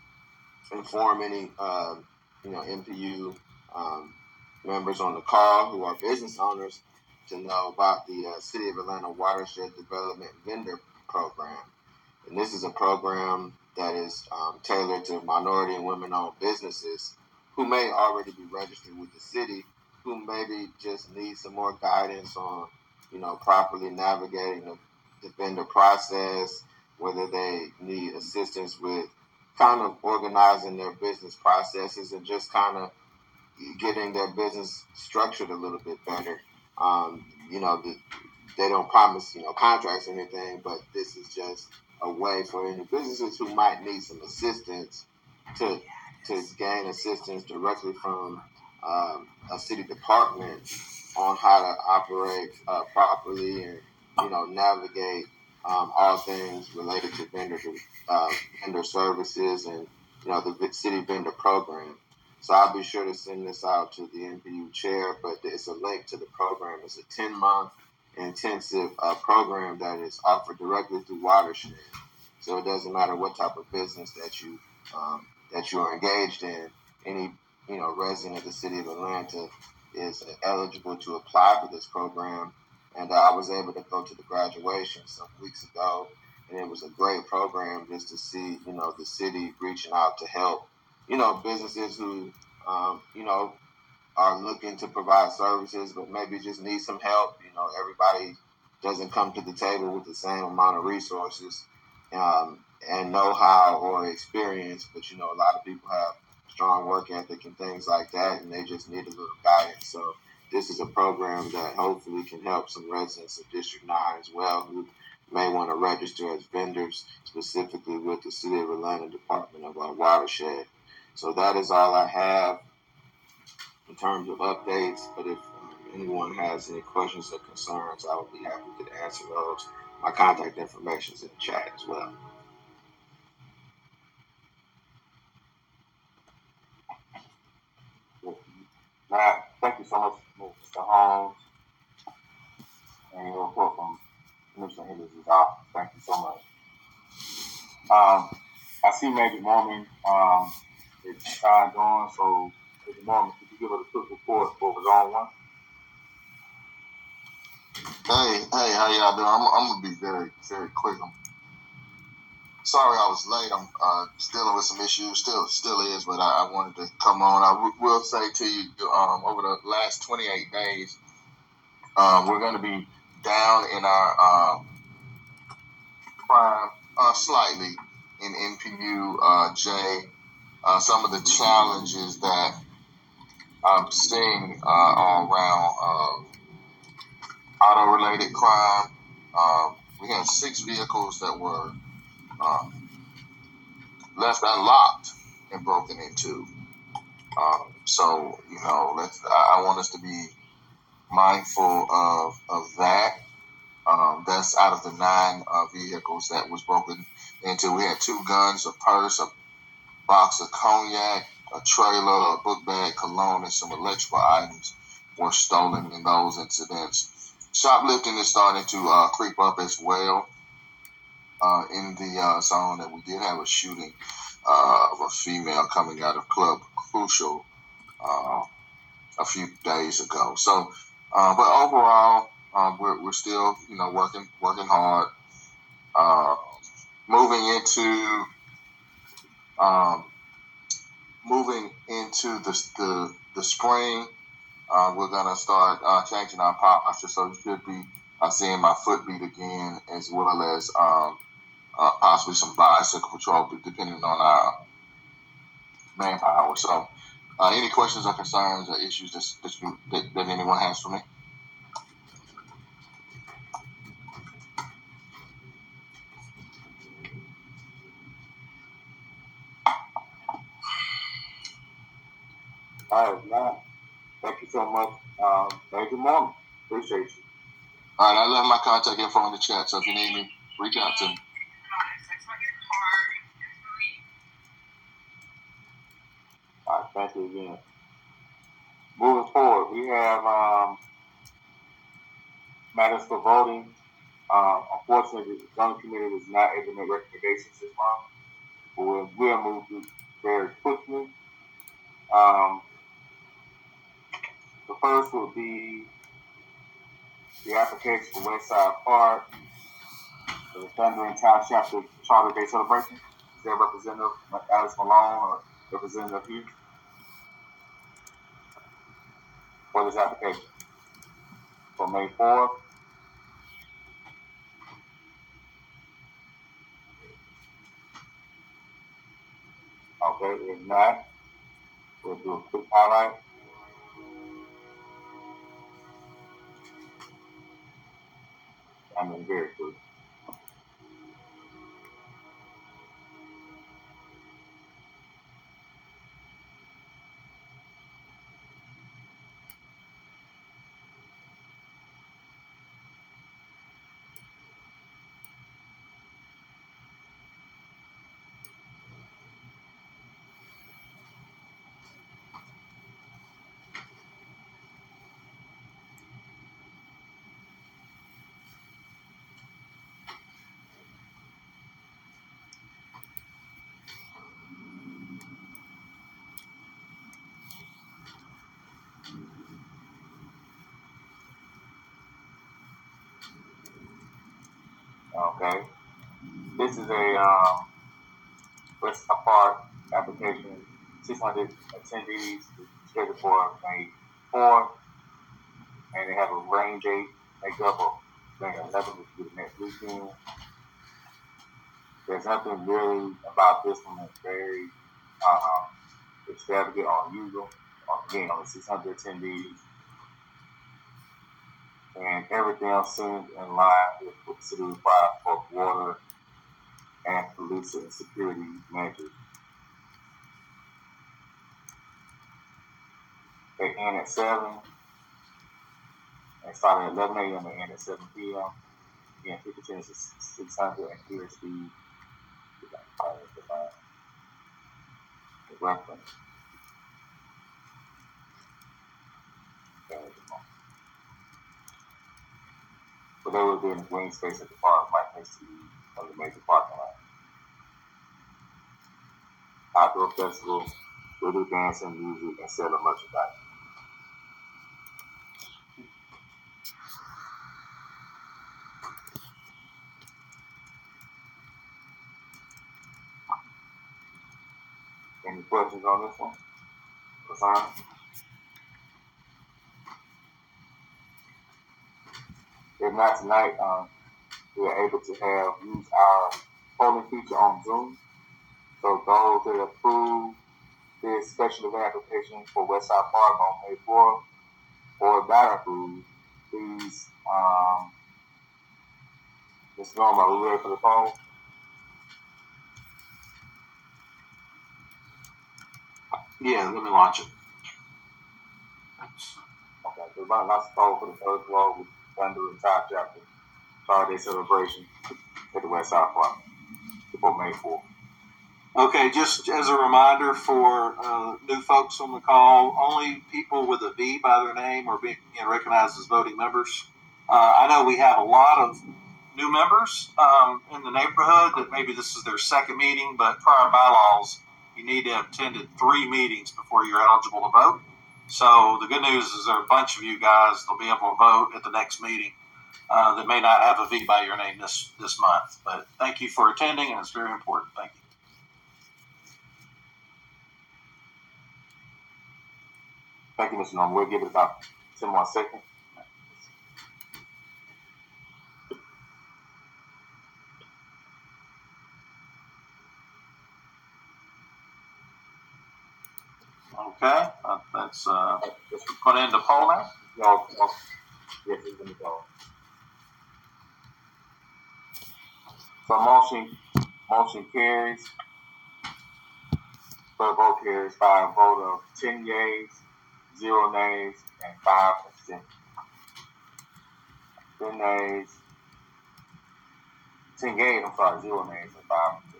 inform any uh, you know M P U um, members on the call who are business owners to know about the uh, City of Atlanta Watershed Development Vendor Program. And this is a program that is um, tailored to minority and women-owned businesses who may already be registered with the city, who maybe just need some more guidance on, you know, properly navigating the, the vendor process, whether they need assistance with kind of organizing their business processes and just kind of getting their business structured a little bit better. Um, you know, the, they don't promise, you know, contracts or anything, but this is just a way for any businesses who might need some assistance to to gain assistance directly from um, a city department on how to operate uh, properly and, you know, navigate um, all things related to vendor uh, vendor services and, you know, the city vendor program. So I'll be sure to send this out to the M P U chair, but it's a link to the program. It's a ten-month intensive uh, program that is offered directly through Watershed. So it doesn't matter what type of business that you um, that you are engaged in. Any you know resident of the city of Atlanta is eligible to apply for this program. And uh, I was able to go to the graduation some weeks ago, and it was a great program just to see you know the city reaching out to help you know businesses who um, you know are looking to provide services, but maybe just need some help. You know, everybody doesn't come to the table with the same amount of resources um, and know-how or experience, but, you know, a lot of people have strong work ethic and things like that, and they just need a little guidance. So this is a program that hopefully can help some residents of District nine as well who may want to register as vendors, specifically with the City of Atlanta Department of uh, Watershed. So that is all I have in terms of updates, but if um, anyone has any questions or concerns, I would be happy to answer those. My contact information is in the chat as well. Matt, thank you so much, Mister Holmes, and your report from Mister Henderson's office. Thank you so much. Um, I see Major Mormon um, is signed on, so Major Mormon, could you give us a quick report of what was on one? Hey, hey, how y'all doing? I'm, I'm gonna be very, very quick. I'm sorry I was late. I'm uh, dealing with some issues. Still, still is, but I, I wanted to come on. I w- will say to you, um, over the last twenty-eight days, um, we're going to be down in our um, crime uh, slightly in N P U uh, J. Uh, some of the challenges that I'm seeing uh, all around uh, auto-related crime. Um, we had six vehicles that were um, left unlocked and broken into. Um, so, you know, let's, I, I want us to be mindful of of that. Um, that's out of the nine uh, vehicles that was broken into. We had two guns, a purse, a box of cognac, a trailer, a book bag, cologne, and some electrical items were stolen in those incidents. Shoplifting is starting to uh, creep up as well uh, in the uh, zone, and we did have a shooting uh, of a female coming out of Club Crucial uh, a few days ago. So, uh, but overall, um, we're we're still you know working working hard. Uh, moving into um, moving into the the, the spring. Uh, we're going to start uh, changing our posture, so you should be uh, seeing my foot beat again, as well as um, uh, possibly some bicycle patrol, depending on our manpower. So, uh, any questions or concerns or issues that, that, you, that, that anyone has for me? All right, now, thank you so much. Um, thank you, Mom. Appreciate you. All right, I left my contact info in the chat, so if you need me, reach out to me. All right, thank you again. Moving forward, we have um, matters for voting. Um, unfortunately, the zoning committee was not able to make recommendations this month, but we'll, we'll move through very quickly. Um, the first will be the application for Westside Park, the Thundering Town Chapter Charter Day celebration. Is there Representative Alice Malone or Representative Hughes for this application? For May fourth. Okay, if not, we'll do a quick highlight. I mean, very quick. Okay. This is a um, Westside Park application. six hundred attendees scheduled for May fourth, and they have a rain date makeup of May eleventh, which will be the next weekend. There's nothing really about this one that's very uh, extravagant or unusual. Again, only six hundred attendees. And everything else seems in line with what the city requires for water and police and security measures. They end at seven. They start at eleven a.m. and end at seven p.m. Again, ticket attendance is six hundred and clear speed. The reference. But they will be in the green space at the park, right next to the, the major parking lot. Outdoor festival, we'll do dancing, music, and sell merchandise. Any questions on this one? Concerns? If not tonight, um, we are able to have use our polling feature on Zoom. So those that approve this special event application for Westside Park on May fourth, or not approve, please, um, Miz Norma, are we ready for the poll? Yeah, let me launch it. Okay. the Mount Lost Call for the third floor with Thunder and Top Chapter. Holiday celebration at the West Side Park before May fourth. Okay, just as a reminder for uh, new folks on the call, only people with a V by their name are being you know, recognized as voting members. Uh, I know we have a lot of new members um, in the neighborhood that maybe this is their second meeting, but per our bylaws, you need to have attended three meetings before you're eligible to vote. So the good news is there are a bunch of you guys that'll be able to vote at the next meeting uh, that may not have a V by your name this, this month. But thank you for attending, and it's very important. Thank you. Thank you, Mister Norman. We'll give it about ten more seconds. Okay, uh, that's uh, put into poll now. No, no. Yes, it's in the poll. So motion, motion carries. Third vote carries by a vote of ten yeas, zero nays, and five abstentions. Ten nays, ten yeas, I'm sorry, zero nays and five abstentions.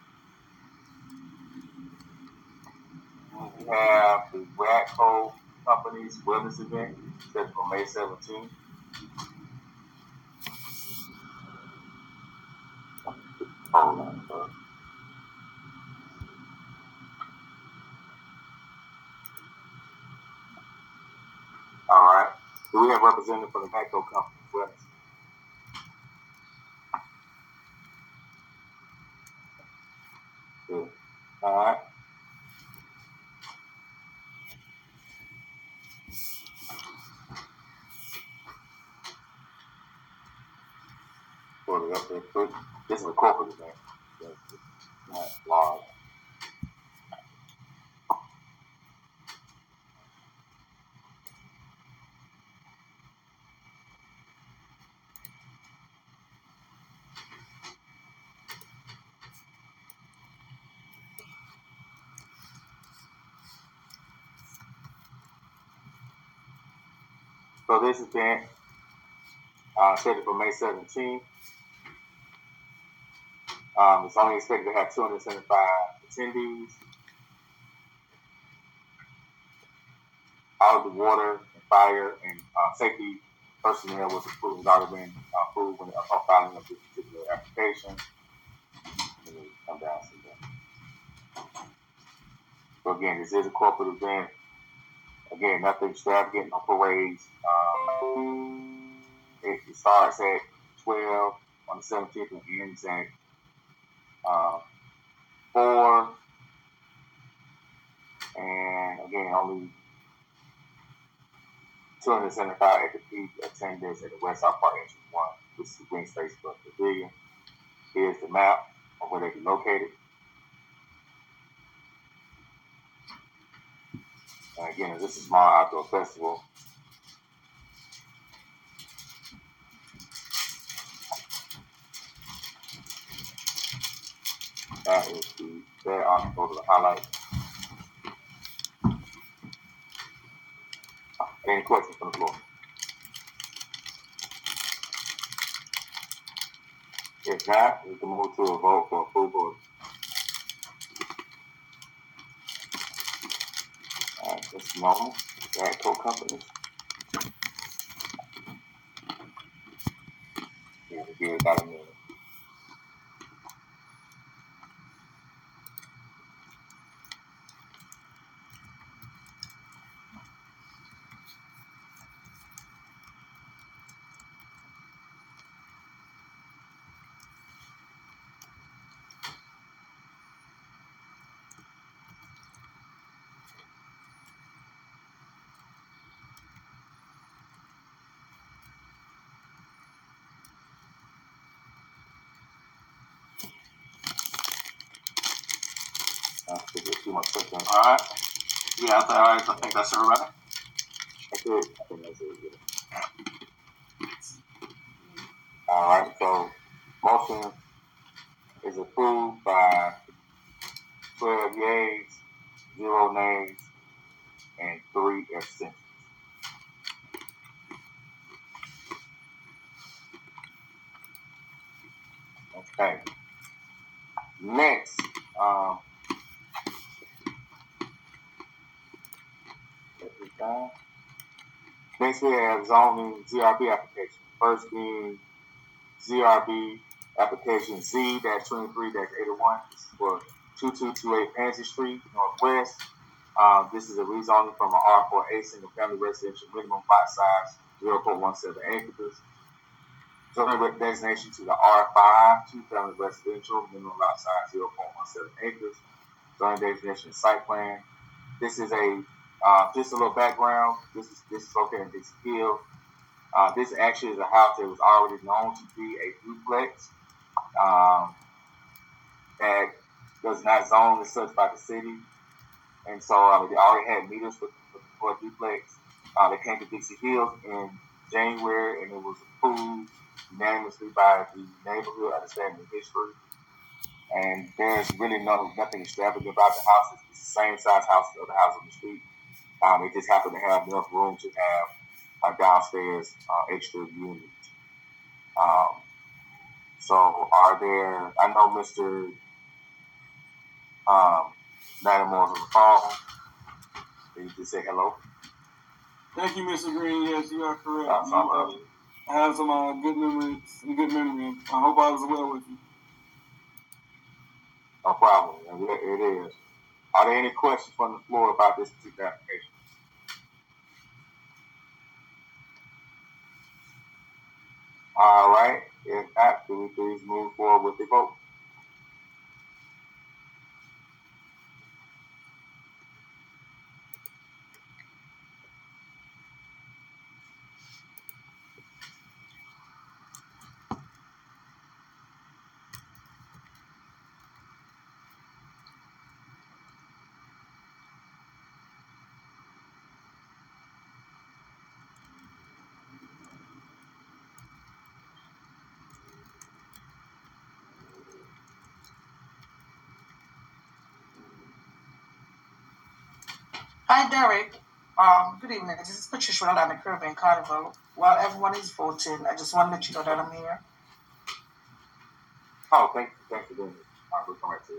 We have the Radco Company's wellness event set for May seventeenth. Hold on, sir. All right. Do we have a representative for the Radco Company's wellness? Good. All right. Put it up there quick. This is a corporate event. It's not large. So this event uh, scheduled for May seventeenth. Um, it's only expected to have two hundred seventy-five attendees. All of the water and fire and uh, safety personnel was approved, has already been uh, approved when uh, filing of this particular application. Let me come down to that. So again, this is a corporate event. Again, nothing extravagant, no parades. Um, it, it starts at twelve on the seventeenth and ends at uh, four. And again, only two hundred seventy-five at the peak attendance at the West Side Park Entrance one, which is the Green Space Pavilion. Here's the map of where they can locate it. And again, this is a small outdoor festival. That is the, there are go to the highlight. Any questions from the floor? If not, we can move to a vote for approval. All right, that's normal. Radco Companies. Yeah, we give about a minute. Too much quicker. All right. Yeah, all right. I think that's everybody. That's it. I think that's it. Yeah. All right. So, motion is approved by twelve yeas, zero nays, and three abstentions. Okay. Next, um, next we have zoning Z R B application. First being Z R B application Z twenty-three eighty-one. This is for two two two eight Pansy Street, Northwest. Uh, this is a rezoning from an R four A single family residential minimum lot size zero point one seven acres. Zoning designation to the R five, two family residential, minimum lot size zero point one seven acres. Zoning designation site plan. This is a, uh, just a little background. This is this is located in Dixie Hill. Uh, this actually is a house that was already known to be a duplex. Um, that was not zoned as such by the city. And so uh, they already had meters for, for, for a duplex. Uh, they came to Dixie Hills in January, and it was approved unanimously by the neighborhood, understanding the history. And there's really no nothing extravagant about the house. It's the same size house as the other house on the street. Um, they just happen to have enough room to have a downstairs uh, extra unit. Um, so are there, I know Mister Um, Lattimore's on the phone. Can you just say hello? Thank you, Mister Green. Yes, you are correct. Uh, You, uh, I have some uh, good memories, some good memory. I hope I was well with you. No problem. It is. Are there any questions from the floor about this particular application? All right. If not, can we please move forward with the vote? Hi, Derek. Um, good evening. This is Patricia on the curb in Carnival. While everyone is voting, I just want to let you know that I'm here. Oh, thank you. Thanks for doing this. All right, we'll come right to it.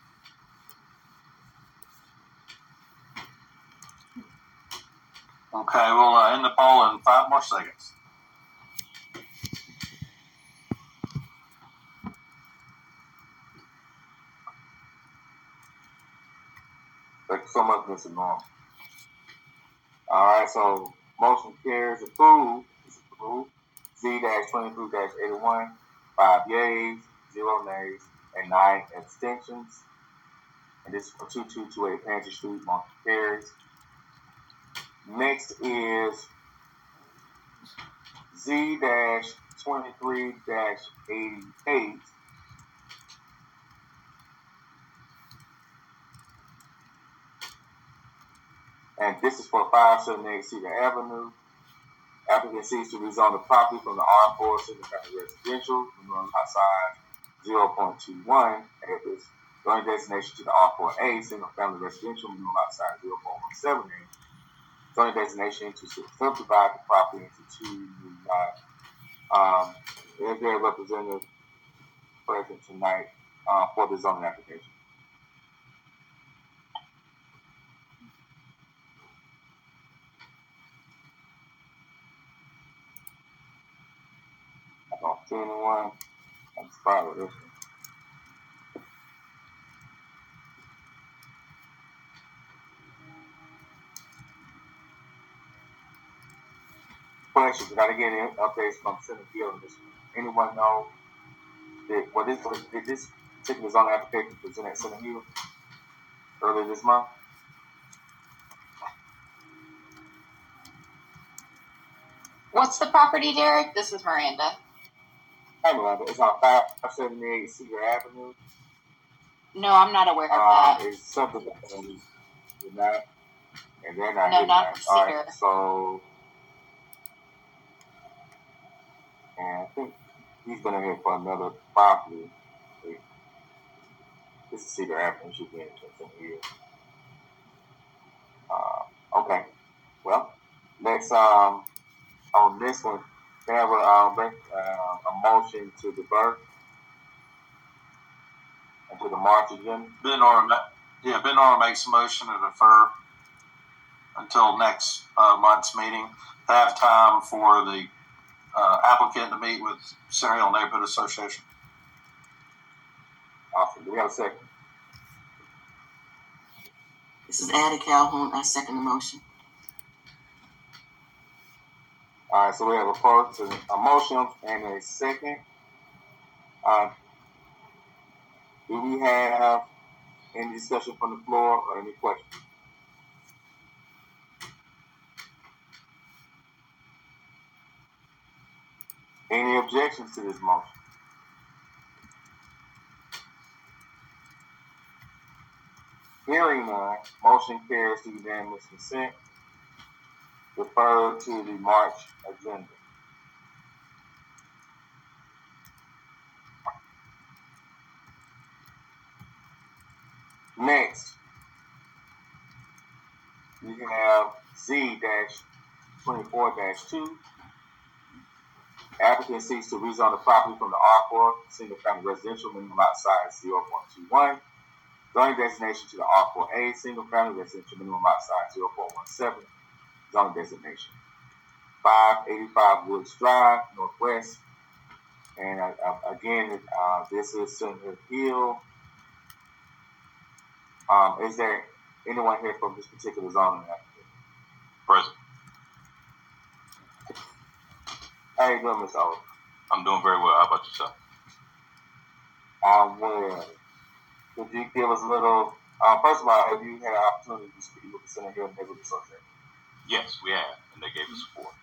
Okay, we'll uh, end the poll in five more seconds. Thank you so much, Mister Norm. All right, so motion carries approved. It's approved. Z twenty-three eighty-one, five yeas, zero nays, and nine abstentions. And this is for two two two eight Pansy Street, motion carries. Next is Z twenty-three eighty-eight. And this is for five seventy-eight Cedar Avenue. Applicant seeks to rezone the property from the R four single family residential, minimum lot size zero point two one acres, zoning designation to the R four A single family residential, minimum lot size zero point one seven acres, zoning designation to subdivide the property into two new lots. Um, is there a representative present tonight uh, for the zoning application? I don't see anyone. I'm proud of this one. Questions? Did I get any updates from Senator Gill on this one? Anyone know that what is did this particular zone application presented at Senator Hill earlier this month? What's the property, Derek? This is Miranda. Hey, Miranda. It's on five seventy-eight Cedar Avenue. No, I'm not aware of Um, that. it's something that you're not, and they're not. No, hitting not that. All right, Cedar. so, and I think he's been in here for another property. Wait, this is Cedar Avenue. Should be in here. Uh, okay. Well, let's um on this one, we have a um, uh, a motion to defer. into the March agenda? Ben Nora, ma- yeah, Ben Nora makes a motion to defer until next uh, month's meeting to have time for the uh, applicant to meet with Center Hill Neighborhood Association. Awesome. Do we have a second? This is Addie Calhoun. I second the motion. All right, so we have a first, a motion, and a second. Uh, do we have any discussion from the floor or any questions? Any objections to this motion? Hearing none, motion carries to unanimous consent. Refer to the March agenda. Next, you have Z twenty-four two. Applicant seeks to rezone the property from the R four single family residential minimum lot size zero point two one. Zoning designation to the R four A single family residential minimum lot size zero point one seven. Zoning designation five eighty-five Woods Drive, Northwest. And uh, uh, again, uh, this is Center Hill. Um, is there anyone here from this particular zoning application? Present. How you doing, Mister O? I'm doing very well. How about yourself? I'm well. Could you give us a little, uh, first of all, have you had an opportunity to speak with the Center Hill Neighborhood Association? Yes, we have, and they gave us support.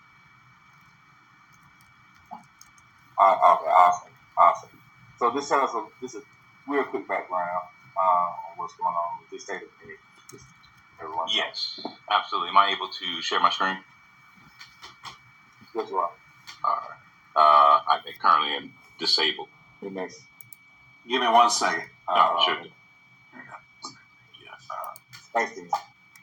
Uh, okay, awesome, awesome. So this tells us, this is real quick background uh, on what's going on with this state of the everyone. Yes, absolutely. Am I able to share my screen? Yes, you are. All right. Uh, I currently am disabled. It makes. Give me one second. No, Uh, sure. Yes. Uh, thank you.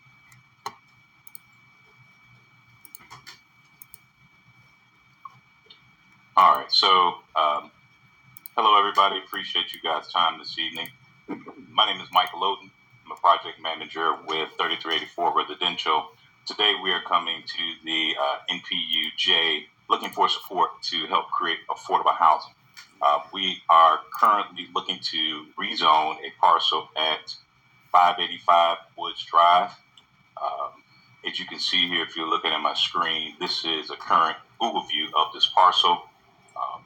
All right. So, um, hello, everybody. Appreciate you guys' time this evening. My name is Michael Oden. I'm a project manager with thirty-three eighty-four Residential. Today, we are coming to the uh, N P U J looking for support to help create affordable housing. Uh, we are currently looking to rezone a parcel at five eighty-five Woods Drive. Um, as you can see here, if you're looking at my screen, this is a current Google view of this parcel. Um,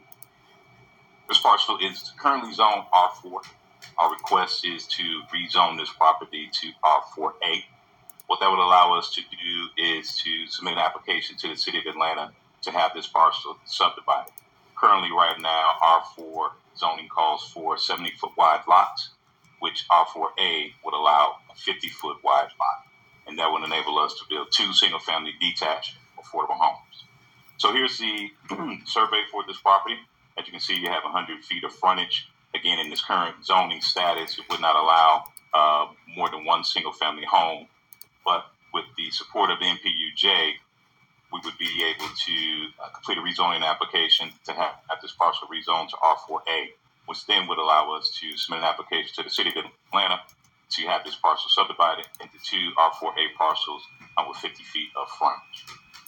this parcel is currently zoned R four. Our request is to rezone this property to R four A. What that would allow us to do is to submit an application to the City of Atlanta to have this parcel subdivided. Currently, right now, R four zoning calls for seventy-foot wide lots, which R four A would allow a fifty-foot wide lot. And that would enable us to build two single-family detached affordable homes. So here's the survey for this property. As you can see, you have one hundred feet of frontage. Again, in this current zoning status, it would not allow uh, more than one single-family home. But with the support of the N P U J, we would be able to uh, complete a rezoning application to have, have this parcel rezoned to R four A, which then would allow us to submit an application to the City of Atlanta to have this parcel subdivided into two R four A parcels uh, with fifty feet of frontage.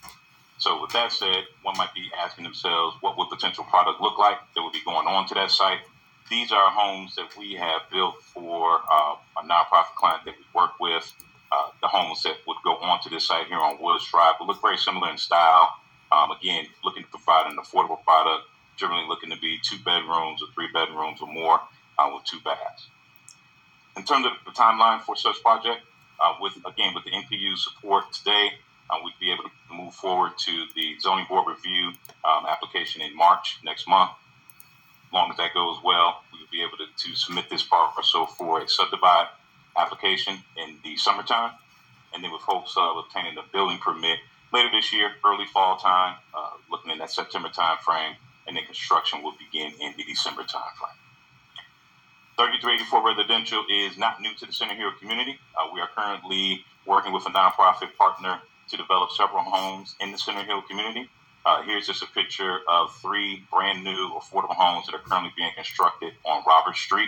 So with that said, one might be asking themselves, what would potential product look like that would be going on to that site? These are homes that we have built for uh, a nonprofit client that we work with. Uh, the homes that would go onto this site here on Woods Drive will look very similar in style. Um, again, looking to provide an affordable product, generally looking to be two bedrooms or three bedrooms or more uh, with two baths. In terms of the timeline for such project, uh, with again with the N P U support today, uh, we'd be able to move forward to the zoning board review um, application in March next month. As long as that goes well, we would be able to, to submit this parcel for a subdivide application in the summertime, and then with hopes of obtaining the building permit later this year, early fall time, uh, looking in that September time frame, and then construction will begin in the December time frame. thirty-three eighty-four Residential is not new to the Center Hill community. Uh, we are currently working with a nonprofit partner to develop several homes in the Center Hill community. Uh, here's just a picture of three brand new affordable homes that are currently being constructed on Robert Street.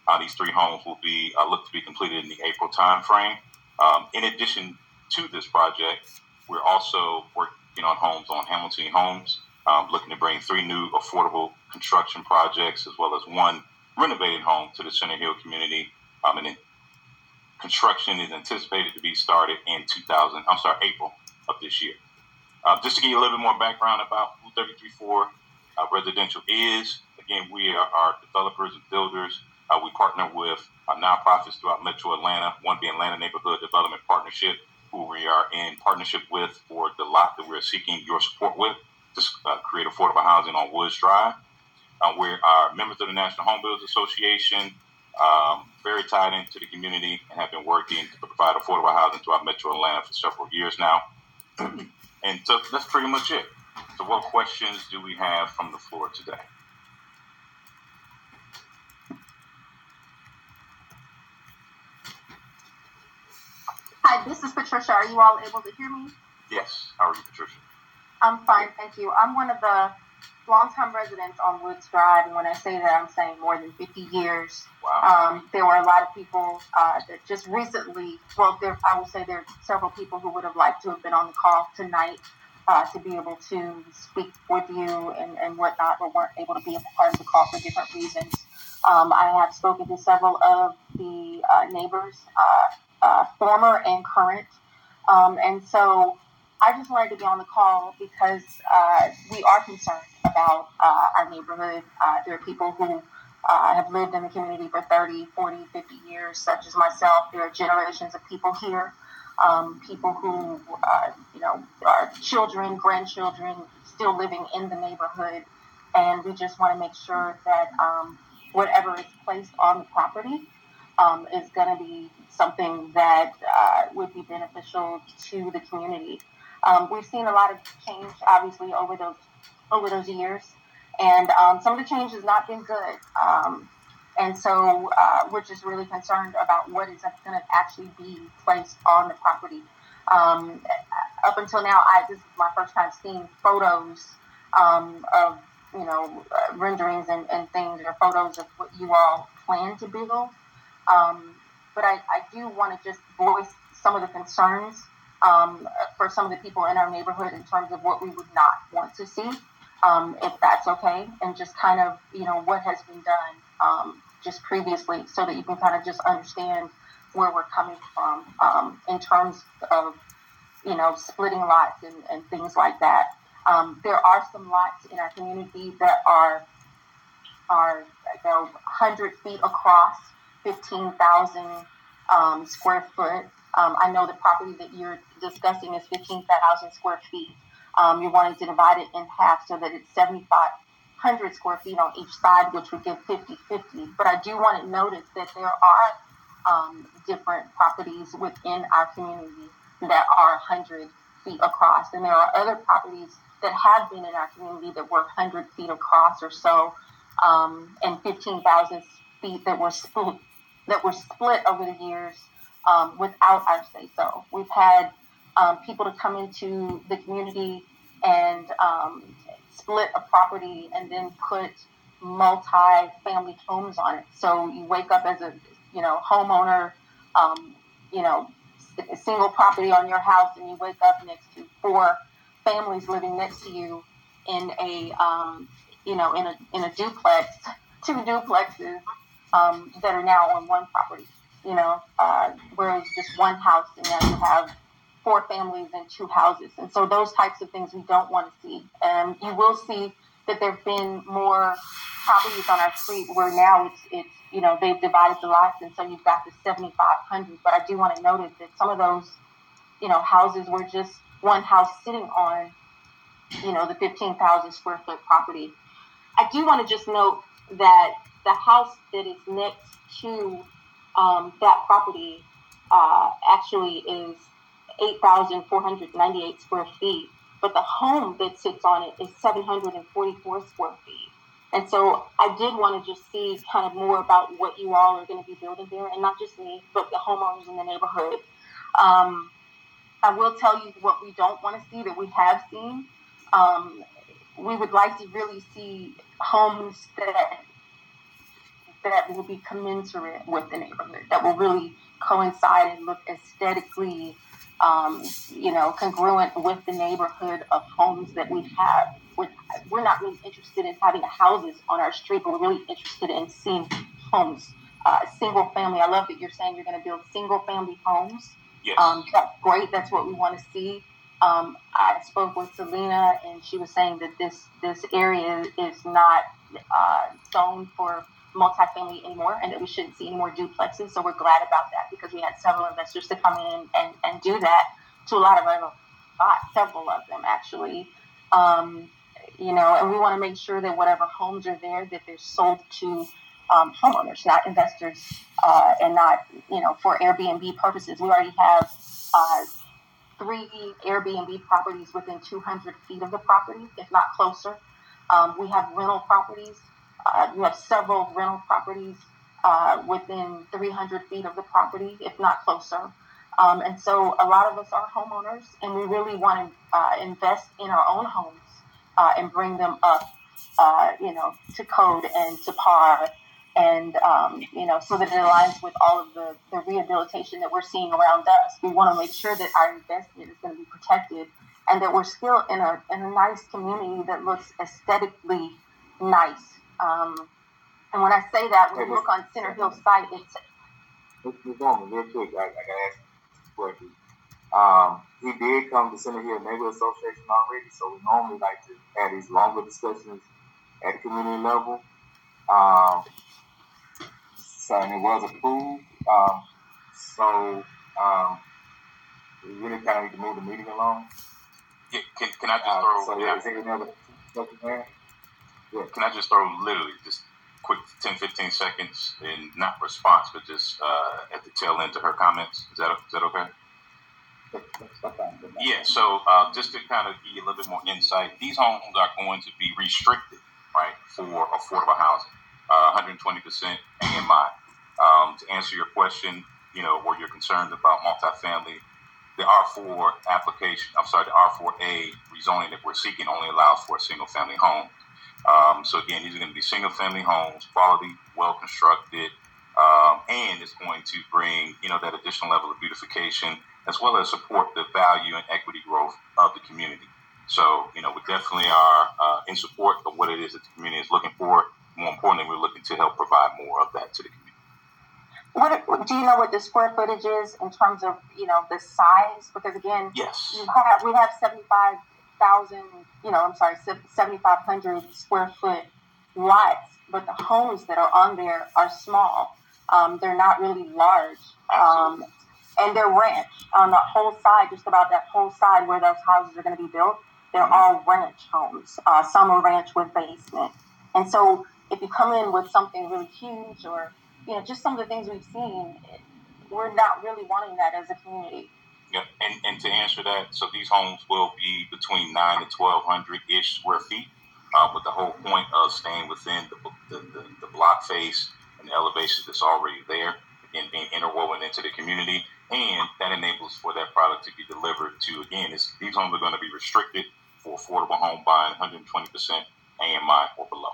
Uh, these three homes will be uh, look to be completed in the April timeframe. Um, in addition to this project, we're also working on homes on Hamilton Homes, um, looking to bring three new affordable construction projects as well as one renovated home to the Center Hill community. Um, and then construction is anticipated to be started in two thousand. I'm sorry, April of this year. Uh, just to give you a little bit more background about who three thirty-four uh, Residential is. Again, we are, are developers and builders. Uh, we partner with uh, nonprofits throughout Metro Atlanta. One being Atlanta Neighborhood Development Partnership, who we are in partnership with for the lot that we're seeking your support with to uh, create affordable housing on Woods Drive. Uh, we are members of the National Home Builders Association, um, very tied into the community, and have been working to provide affordable housing throughout Metro Atlanta for several years now. And so that's pretty much it. So what questions do we have from the floor today? Hi, this is Patricia. Are you all able to hear me? Yes. How are you, Patricia? I'm fine, thank you. I'm one of the longtime residents on Woods Drive, and when I say that, I'm saying more than fifty years. Wow. Um, there were a lot of people uh, that just recently, well, there, I will say there are several people who would have liked to have been on the call tonight uh, to be able to speak with you and, and whatnot, but weren't able to be a part of the call for different reasons. Um, I have spoken to several of the uh, neighbors, uh, uh, former and current, um, and so I just wanted to be on the call because uh, we are concerned about uh, our neighborhood. Uh, there are people who uh, have lived in the community for thirty, forty, fifty years, such as myself. There are generations of people here, um, people who, uh, you know, are children, grandchildren, still living in the neighborhood. And we just want to make sure that um, whatever is placed on the property um, is going to be something that uh, would be beneficial to the community. Um, we've seen a lot of change, obviously, over those over those years, and um, some of the change has not been good. Um, and so uh, we're just really concerned about what is going to actually be placed on the property. Um, up until now, I this is my first time seeing photos um, of you know uh, renderings and, and things, or photos of what you all plan to build. Um, but I, I do want to just voice some of the concerns Um, for some of the people in our neighborhood in terms of what we would not want to see, um, if that's okay, and just kind of, you know, what has been done um, just previously so that you can kind of just understand where we're coming from um, in terms of, you know, splitting lots and, and things like that. Um, there are some lots in our community that are, are you know, one hundred feet across, fifteen thousand um, square foot. Um, I know the property that you're discussing is fifteen thousand square feet. Um, you're wanting to divide it in half so that it's seventy-five hundred square feet on each side, which would give fifty-fifty. But I do want to notice that there are um, different properties within our community that are one hundred feet across. And there are other properties that have been in our community that were one hundred feet across or so, um, and fifteen thousand feet that were split, that were split over the years. Um, without our say-so. We've had um, people to come into the community and um, split a property and then put multi-family homes on it. So you wake up as a, you know, homeowner, um, you know, a single property on your house, and you wake up next to four families living next to you in a, um, you know, in a in a duplex, two duplexes um, that are now on one property. You know, uh, whereas just one house, and now you have four families and two houses. And so those types of things we don't want to see. And you will see that there have been more properties on our street where now it's, it's you know, they've divided the lots, and so you've got the seventy-five hundred. But I do want to notice that some of those, you know, houses were just one house sitting on, you know, the fifteen thousand square foot property. I do want to just note that the house that is next to Um, that property uh, actually is eight thousand four hundred ninety-eight square feet, but the home that sits on it is seven hundred forty-four square feet. And so I did want to just see kind of more about what you all are going to be building there, and not just me, but the homeowners in the neighborhood. Um, I will tell you what we don't want to see that we have seen. Um, we would like to really see homes that that will be commensurate with the neighborhood, that will really coincide and look aesthetically, um, you know, congruent with the neighborhood of homes that we have. We're, we're not really interested in having houses on our street, but we're really interested in seeing homes, uh, single family. I love that you're saying you're going to build single family homes. Yes. Um, that's great. That's what we want to see. Um, I spoke with Selena, and she was saying that this this area is not uh, zoned for multifamily anymore, and that we shouldn't see any more duplexes. So we're glad about that, because we had several investors to come in and, and do that to a lot of other, uh, several of them actually. Um, you know, and we want to make sure that whatever homes are there, that they're sold to um, homeowners, not investors, uh, and not, you know, for Airbnb purposes. We already have uh, three Airbnb properties within two hundred feet of the property, if not closer. Um, we have rental properties. Uh, we have several rental properties uh, within three hundred feet of the property, if not closer. Um, and so a lot of us are homeowners, and we really want to uh, invest in our own homes uh, and bring them up, uh, you know, to code and to par, and, um, you know, so that it aligns with all of the, the rehabilitation that we're seeing around us. We want to make sure that our investment is going to be protected, and that we're still in a, in a nice community that looks aesthetically nice. Um, and when I say that, when you look on Center Hill site, it's... Miz Norman, real quick, I, I got to ask you a question. Um, he did come to Center Hill Neighborhood Association already, so we normally like to have these longer discussions at the community level. Um, so, and it was approved. Um, so, um, we really kind of need to move the meeting along. Yeah, can, can I just Uh, throw... so, yeah, yeah, is there any other question there? Yeah. Can I just throw literally just quick ten, fifteen seconds in not response, but just uh, at the tail end to her comments? Is that, is that okay? Yeah, so uh, just to kind of give you a little bit more insight, these homes are going to be restricted, right, for affordable housing, uh, one hundred twenty percent A M I. Um, to answer your question, you know, where you're concerned about multifamily, the R four application, I'm sorry, the R four A rezoning that we're seeking only allows for a single family home. Um, so again, these are going to be single family homes, quality, well constructed, um, and it's going to bring, you know, that additional level of beautification, as well as support the value and equity growth of the community. So, you know, we definitely are uh, in support of what it is that the community is looking for. More importantly, we're looking to help provide more of that to the community. What do you know what the square footage is in terms of, you know, the size? Because again, yes, you have, we have seventy-five thousand, you know, I'm sorry, seventy-five hundred square foot lots, but the homes that are on there are small. Um, they're not really large. Um, and they're ranch on the whole side, just about that whole side where those houses are going to be built. They're all ranch homes. Uh, some are ranch with basement. And so if you come in with something really huge, or, you know, just some of the things we've seen, we're not really wanting that as a community. Yeah, and, and to answer that, so these homes will be between nine to twelve hundred ish square feet, uh, with the whole point of staying within the the, the the block face and the elevation that's already there, again being interwoven into the community, and that enables for that product to be delivered to, again, it's, these homes are going to be restricted for affordable home buying, one hundred twenty percent A M I or below.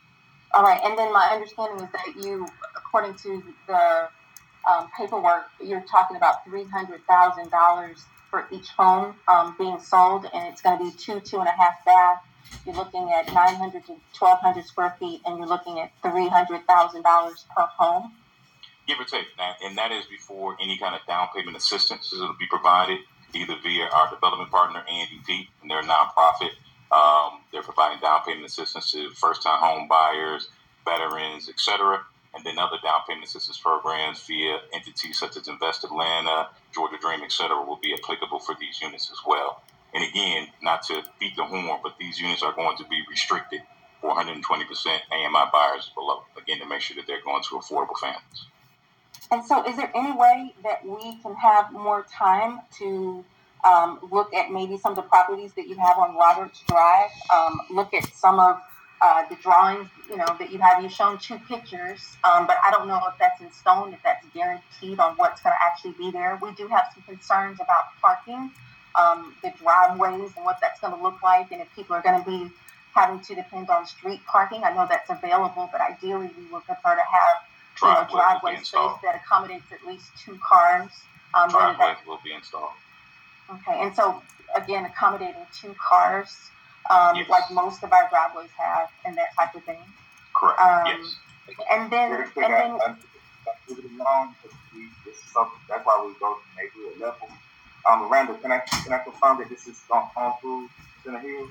All right, and then my understanding is that you, according to the Um, paperwork, you're talking about three hundred thousand dollars for each home um, being sold, and it's going to be two, two and a half bath. You're looking at nine hundred to twelve hundred square feet, and you're looking at three hundred thousand dollars per home. Give or take that, and that is before any kind of down payment assistance will be provided, either via our development partner, A N D P, and they're a nonprofit. Um, they're providing down payment assistance to first-time home buyers, veterans, et cetera, and then other down payment assistance programs via entities such as Invest Atlanta, Georgia Dream, et cetera, will be applicable for these units as well. And again, not to beat the horn, but these units are going to be restricted for one hundred twenty percent A M I buyers below, again, to make sure that they're going to affordable families. And so is there any way that we can have more time to um, look at maybe some of the properties that you have on Roberts Drive, um, look at some of Uh, the drawings, you know, that you have, you've shown two pictures, um, but I don't know if that's in stone, if that's guaranteed on what's going to actually be there. We do have some concerns about parking, um, the driveways and what that's going to look like, and if people are going to be having to depend on street parking. I know that's available, but ideally we would prefer to have you know, Driveways will driveway be space installed. that accommodates at least two cars. Um, whether Driveways that, will be installed. okay, and so again, accommodating two cars, um, Yes. like most of our driveways have, and that type of thing. Correct. Um, Yes. And then, Very and quick, I, then, I, I move it along because we, this is something, that's why we go to neighborhood level. Um, Miranda, can I, can I confirm that this is on, on through Center Hill?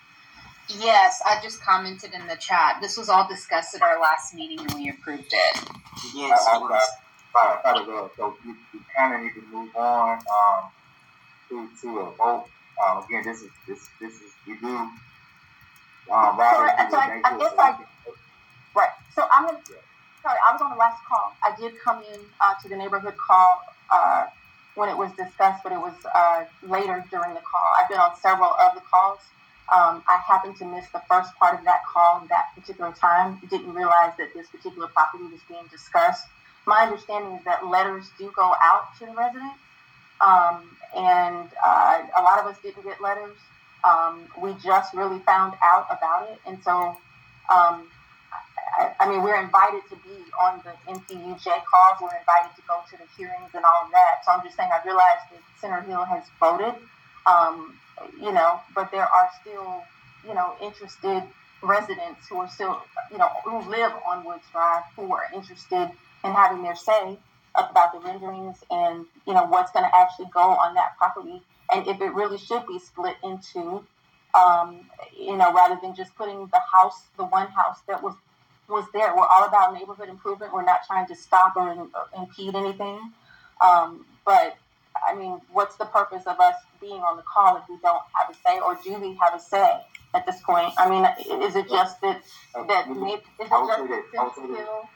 Yes, I just commented in the chat. This was all discussed at our last meeting and we approved it. Yes, I, I, I, I, I thought it was, so we, we kind of need to move on, um, to, to a vote. Um, again, this is, this, this is, we do, um, so, rather I, do so the I, I neighborhood. guess so we I, can- right, so I'm gonna, sorry, I was on the last call. I did come in, uh, to the neighborhood call, uh, when it was discussed, but it was, uh, later during the call. I've been on several of the calls. Um, I happened to miss the first part of that call at that particular time. Didn't realize that this particular property was being discussed. My understanding is that letters do go out to the residents, um, and uh, a lot of us didn't get letters. Um, we just really found out about it, and so um, I, I mean, we're invited to be on the M P U J calls. We're invited to go to the hearings and all of that. So I'm just saying, I realize that Center Hill has voted. Um, you know, but there are still, you know, interested residents who are still, you know, who live on Woods Drive, who are interested in having their say about the renderings and, you know, what's going to actually go on that property. And if it really should be split into, um, you know, rather than just putting the house, the one house that was, was there. We're all about neighborhood improvement. We're not trying to stop or, or impede anything. Um, but I mean, what's the purpose of us being on the call if we don't have a say, or do we have a say at this point? I mean, is it just that that maybe, is it just that Center Hill?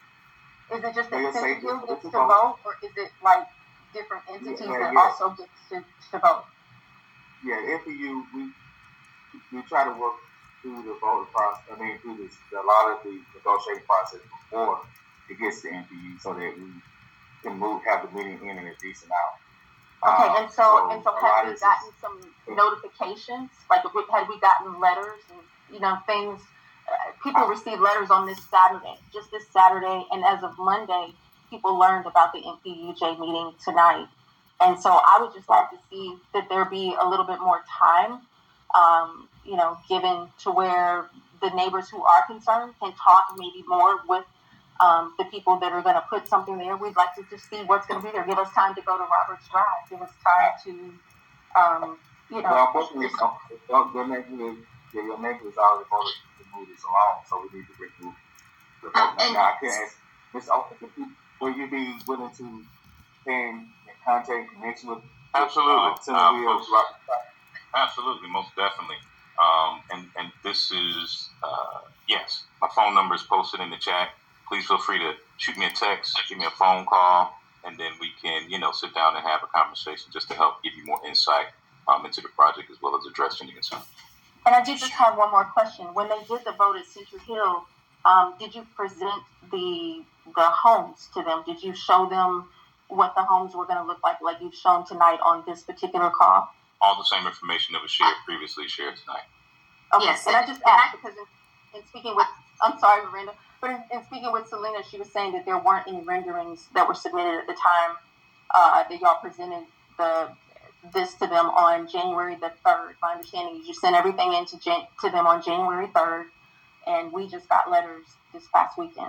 Is it just that Center Hill gets to vote, or is it like different entities Yeah, yeah, that yeah. also get to, to vote? Yeah, F E U, we we try to work through the voting process. I mean, through this, a lot of the negotiating process before it gets to N P U, so that we can move, have the meeting in and a decent out. Okay, Um, and so, so and so, a lot have of we this gotten is- some notifications? Like, if we, had we gotten letters and you know things? Uh, people received letters on this Saturday, just this Saturday, and as of Monday, people learned about the M P U J meeting tonight. And so, I would just like to see that there be a little bit more time, um, you know, given to where the neighbors who are concerned can talk maybe more with um, the people that are going to put something there. We'd like to just see what's going to be there. Give us time to go to Roberts Drive. Give us time to, um, you know. Well, unfortunately, your your neighbor, yeah, your neighbor is already voted to move this along, so we need to remove the vote. And- Now, I can ask Miz Oakland, will you be willing to stay in contact and connection with Absolutely. uh, Center Um, Hill, most- Roberts Drive? Absolutely, most definitely. Um, and, and this is, uh, yes, my phone number is posted in the chat. Please feel free to shoot me a text, give me a phone call, and then we can, you know, sit down and have a conversation just to help give you more insight um, into the project as well as address any concerns. And I did just have one more question. When they did the vote at Central Hill, um, did you present the the homes to them? Did you show them what the homes were going to look like, like you've shown tonight on this particular call? All the same information that was shared previously shared tonight. Okay, Yes, and I just asked because in, in speaking with, I'm sorry, Miranda, but in, in speaking with Selena, she was saying that there weren't any renderings that were submitted at the time uh, that y'all presented the this to them on January the third. My understanding is you sent everything in to, Jan- to them on January third, and we just got letters this past weekend.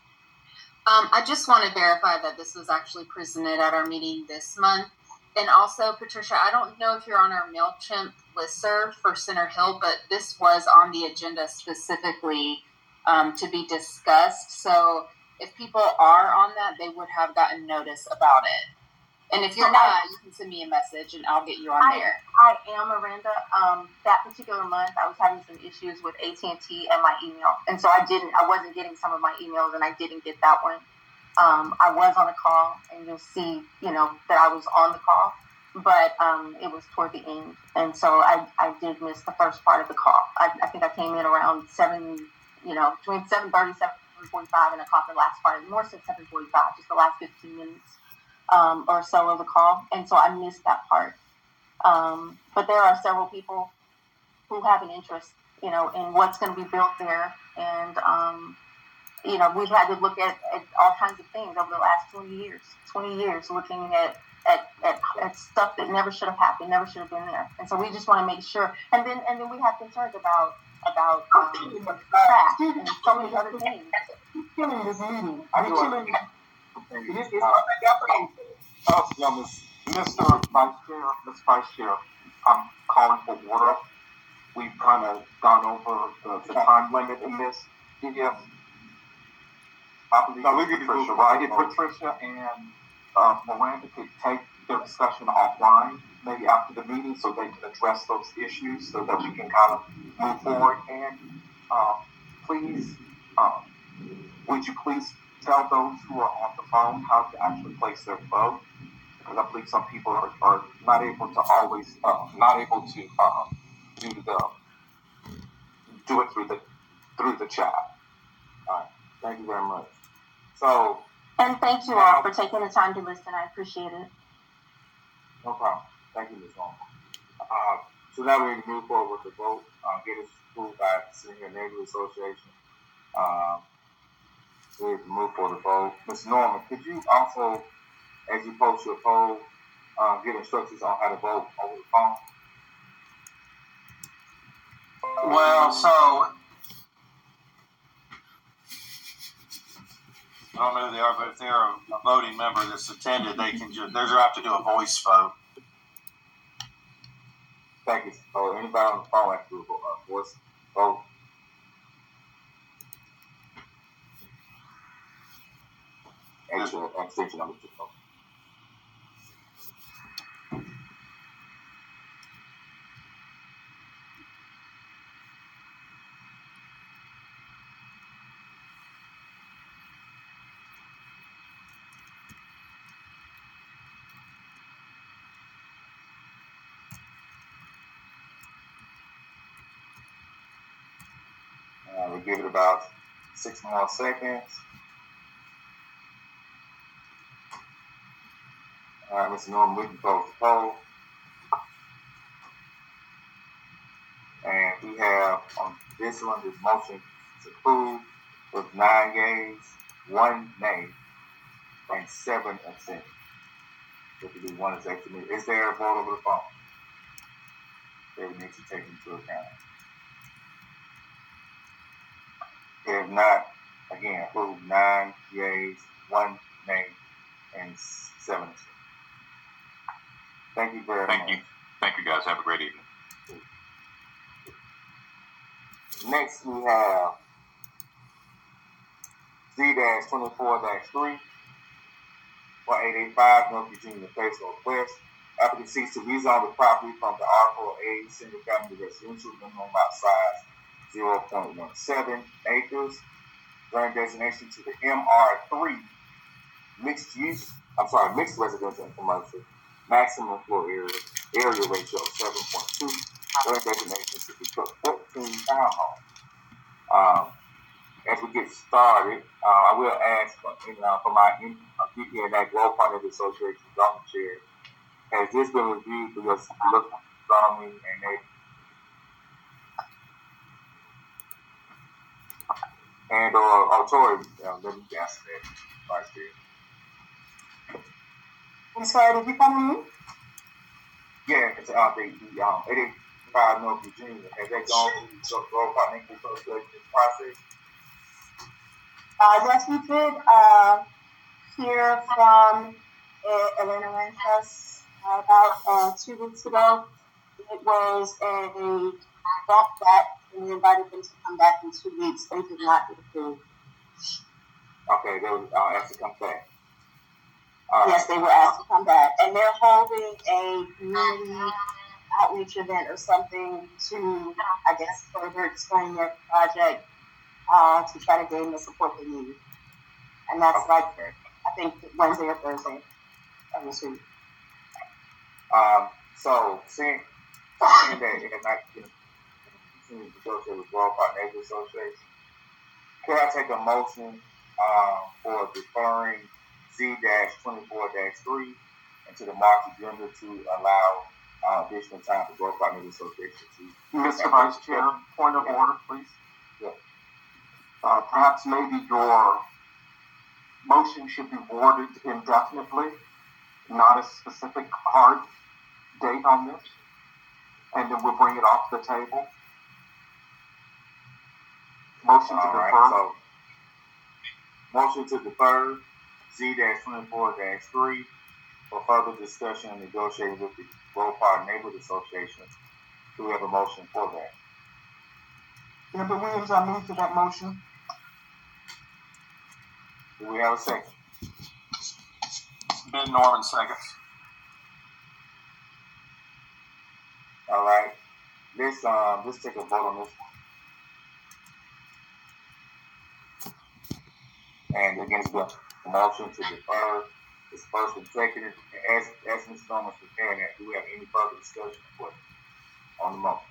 Um, I just want to verify that this was actually presented at our meeting this month. And also, Patricia, I don't know if you're on our MailChimp listserv for Center Hill, but this was on the agenda specifically um, to be discussed. So if people are on that, they would have gotten notice about it. And if you're So not, I- you can send me a message and I'll get you on I, there. I am Miranda. Um, that particular month, I was having some issues with A T and T and my email, and so I didn't. I wasn't getting some of my emails, and I didn't get that one. Um, I was on a call, and you'll see, you know, that I was on the call, but um, it was toward the end, and so I, I did miss the first part of the call. I, I think I came in around seven, you know, between seven thirty, seven forty-five, and I caught the last part, more so seven forty-five, just the last fifteen minutes. Um, or so of the call, and so I missed that part. Um, but there are several people who have an interest you know, in what's going to be built there. And, um, you know, we've had to look at, at all kinds of things over the last twenty years, twenty years, looking at, at, at, at stuff that never should have happened, never should have been there. And so we just want to make sure. And then, and then we have concerns about, about um, trash and so many other things. Killing this meeting. I You're killing This is what I got for you. Uh, Mister Vice Chair, Mister Vice Chair, I'm calling for order. We've kind of gone over the, the time limit in this. If I believe no, we Patricia, right? If Patricia and uh, Miranda could take their discussion offline, maybe after the meeting, so they can address those issues, so that we can kind of move forward. And uh, please, uh, would you please tell those who are on the phone how to actually place their vote? Because I believe some people are, are not able to always, uh, not able to uh, do the do it through the through the chat. All right, thank you very much. So, and thank you all for taking the time to listen. I appreciate it. No problem. Thank you, Miz Long. Uh, so now we can move forward with the vote. Uh, get it approved by the Senior Neighborhood Association. Um, we can move for the vote. Miz Norman, could you also, as you post your poll, uh, give instructions on how to vote over the phone? Well, so I don't know who they are, but if they're a voting member that's attended, they can just, they're have to do a voice vote. Thank you. So anybody on the phone has to do a uh, voice vote. Extra extension number two. Uh, we'll give it about six more seconds. All right, Mister Norman, we can close the poll. And we have on this one, this motion is approved with nine yeas, one nay, and seven abstentions. So if you do one is actually, is there a vote over the phone that we need to take into account? If not, again, approved nine yeas, one nay, and seven abstentions. Thank you very Thank much. you. Thank you, guys. Have a great evening. Next, we have Z twenty-four three for eight eighty-five North Virginia Place Northwest. Applicant seeks to rezone the property from the R four A single family residential minimum lot size zero point one seven acres. Zoning designation to the M R three mixed use, I'm sorry, mixed residential and commercial. Maximum floor area, area ratio of seven point two. Zoning designation to the fourteen townhomes. Um, as we get started, uh, I will ask for, you know, for my uh, D P N A Grove Partners Association zoning chair, has this been reviewed through your look zoning and they and or uh, Tori, uh, let me answer that, Vice Chair. I'm sorry, did you come in? Yeah, it's uh, the, the um, eight eighty-five North Virginia. Has that gone through the Grove Partners Association process? Uh, yes, we did uh, hear from uh, Elena Lanchas uh, about uh, two weeks ago. It was a bump back, and we invited them to come back in two weeks. They did not get approved. Okay, they were uh, asked to come back. Uh, yes, they were asked to come back, and they're holding a community outreach event or something to, I guess, further explain their project, uh, to try to gain the support they need. And that's okay. Like, I think Wednesday or Thursday of this week. Um, so, seeing, seeing that it has not been continued to negotiate with Grove Partners Association, could I take a motion um, for deferring Z twenty-four three into the March agenda to allow uh, additional time for Grove Park Neighborhood Association to. Mister Vice Chair, point of Yeah. order, please. Yeah. Uh, perhaps maybe your motion should be worded indefinitely, not a specific hard date on this, and then we'll bring it off the table. Motion to All right, defer. so motion to defer Z twenty-four three for further discussion and negotiating with the Grove Park Neighborhood Association. Do we have a motion for that? Member Williams, I move to that motion. Do we have a second? Ben Norman seconds. All right. Let's um let's take a vote on this one. And again, it's the motion to defer is first and second. As as Mister Norman's preparing that, do we have any further discussion or questions on the motion?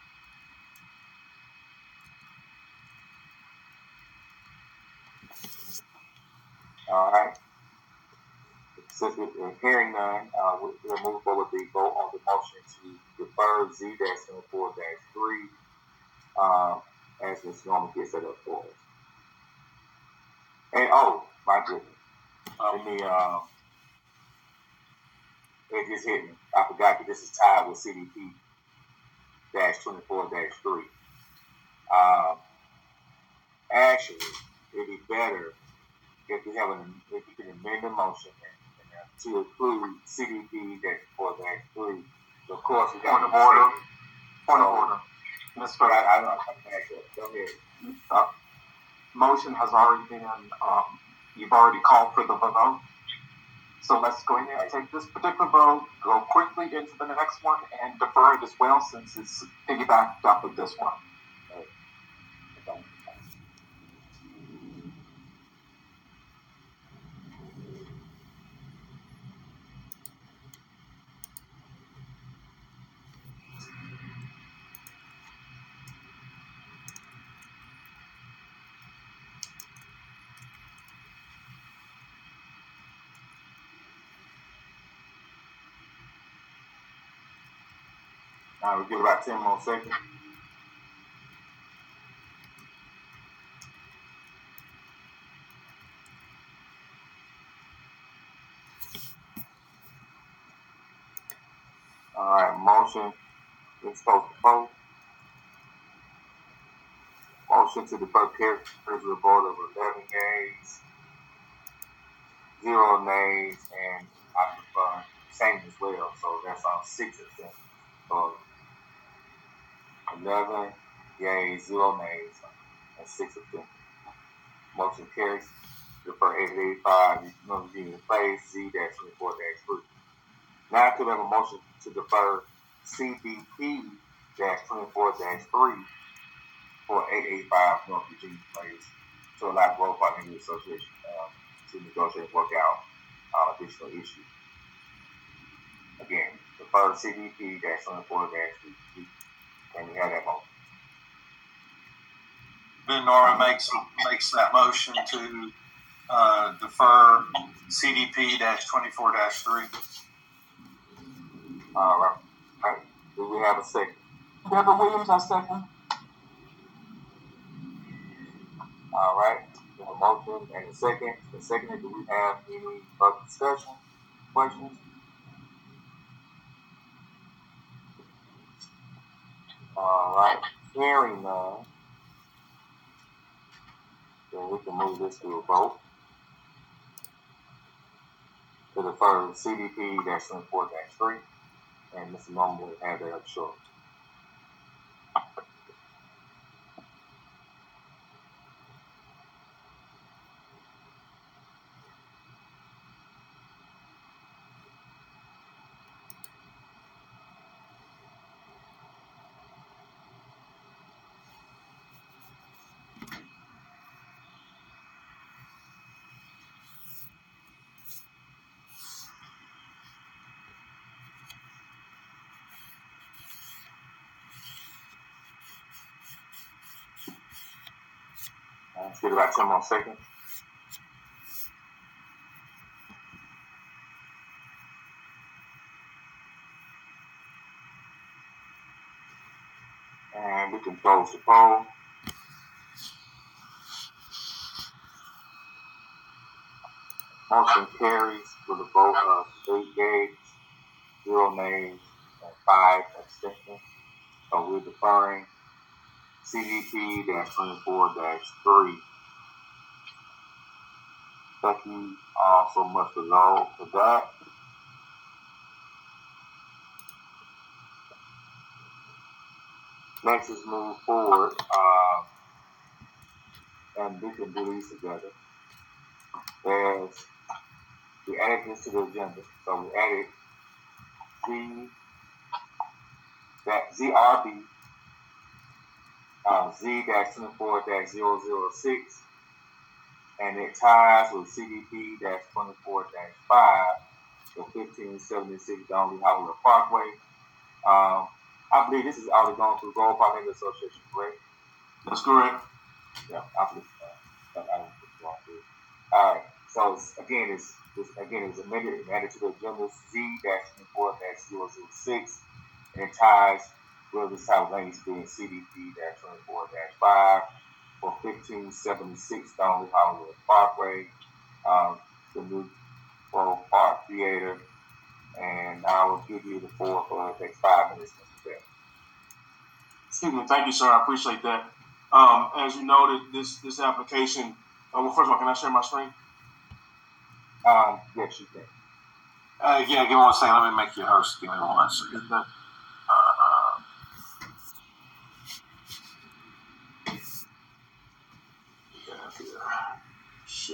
All right. Since we're hearing none, uh, we'll, we'll move forward with the vote on the motion to defer Z twenty-four three uh, as Mister Norman gets set up for us. And oh, my goodness. Let me, uh, it just hit me. I forgot that this is tied with C D P twenty-four three. Um, actually, it'd be better if we have an, if we can amend the motion and, and, uh, to include C D P twenty-four three. So of course, we got Point of order. Point of so, order. Mister But I, I don't know. Go ahead. Uh, motion has already been, um, you've already called for the vote. So let's go ahead and take this particular vote, go quickly into the next one, and defer it as well since it's piggybacked up with this one. All right, we give about ten more seconds. All right, motion. Let's vote to vote. Motion to defer carries with a vote of eleven yeas, zero nays, and I prefer same as well. So that's on six of them. So eleven yeas, zero nays, and six of them. Motion carries. Defer eight eighty-five. Number being in place. Z twenty-four three. Now could we have a motion to defer C D P twenty-four three for eight eighty-five North Virginia Place to allow Grove Park Neighborhood Association um, to negotiate and work out uh, additional issues. Again, defer C D P twenty-four three. Can we have that motion? Ben Norman makes makes that motion to uh, defer C D P twenty-four three. All right. All right. Do we have a second? Deborah Williams, I second. All right. We have a motion and a second. The second, do we have any further discussion, questions? All right. Hearing none, then we can move this to a vote to defer C D P twenty-four three, and Mister Norman will have that up short. Let's give it about ten more seconds. And we can close the poll. Motion carries with a vote of eight yeas, zero nays, and five abstentions. So we're deferring C D P twenty-four three. Thank you all so much for those for that. Next is move forward, uh, and we can do these together. There's, we added this to the agenda. So we added Z, that Z R B, uh, Z twenty-four zero zero six, and it ties with C D P twenty-four five for fifteen seventy-six Donley Hollywood Parkway. Um, I believe this is already going through Grove Park Neighborhood Association, correct? That's correct. Yeah, I believe that. I was going through. All right. So it's, again, it's, it's again it was amended and added to the agenda Z twenty-four zero zero six, and it ties with the South Lane being C D P twenty-four five for fifteen seventy-six Donley Hollywood Parkway, um, the new Grove Park Theater, and I will give you the floor for the next five minutes, Mister Chair. Excuse me, thank you, sir. I appreciate that. Um, as you noted, this this application. Uh, well, first of all, can I share my screen? Um, yes, you can. Uh, yeah, give me one second. Let me make you host. Give me one second. Uh, Share.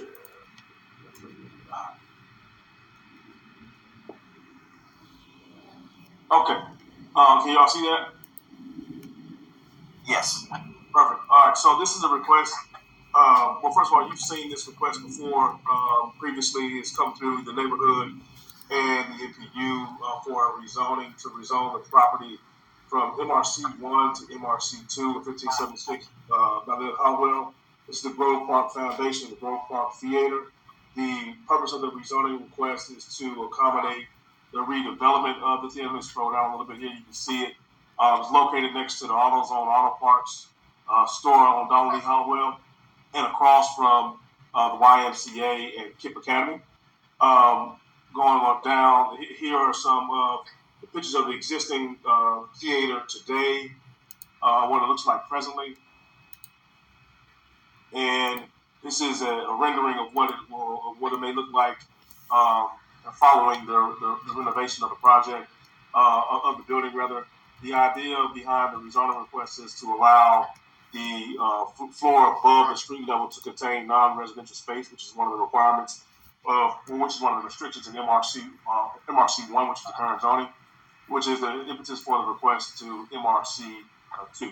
Okay. Um, can y'all see that? Yes. Perfect. All right. So this is a request. Uh, well, first of all, you've seen this request before. Um, previously, it's come through the neighborhood and the N P U uh, for a rezoning to rezone the property from M R C one to M R C two at fifteen seventy-six uh, Valley Howell. This is the Grove Park Foundation, the Grove Park Theater. The purpose of the rezoning request is to accommodate the redevelopment of the theater. Let's scroll down a little bit here. You can see it. Uh, it's located next to the AutoZone Auto Parts uh, store on Donley Howell and across from uh, the Y M C A and Kip Academy. Um, going on down, here are some uh, the pictures of the existing uh, theater today, uh, what it looks like presently. And this is a, a rendering of what it will, of what it may look like um, following the, the, the renovation of the project, uh, of the building rather. The idea behind the rezoning request is to allow the uh, floor above the street level to contain non-residential space, which is one of the requirements, uh, which is one of the restrictions in M R C uh, M R C one, which is the current zoning, which is the impetus for the request to M R C two.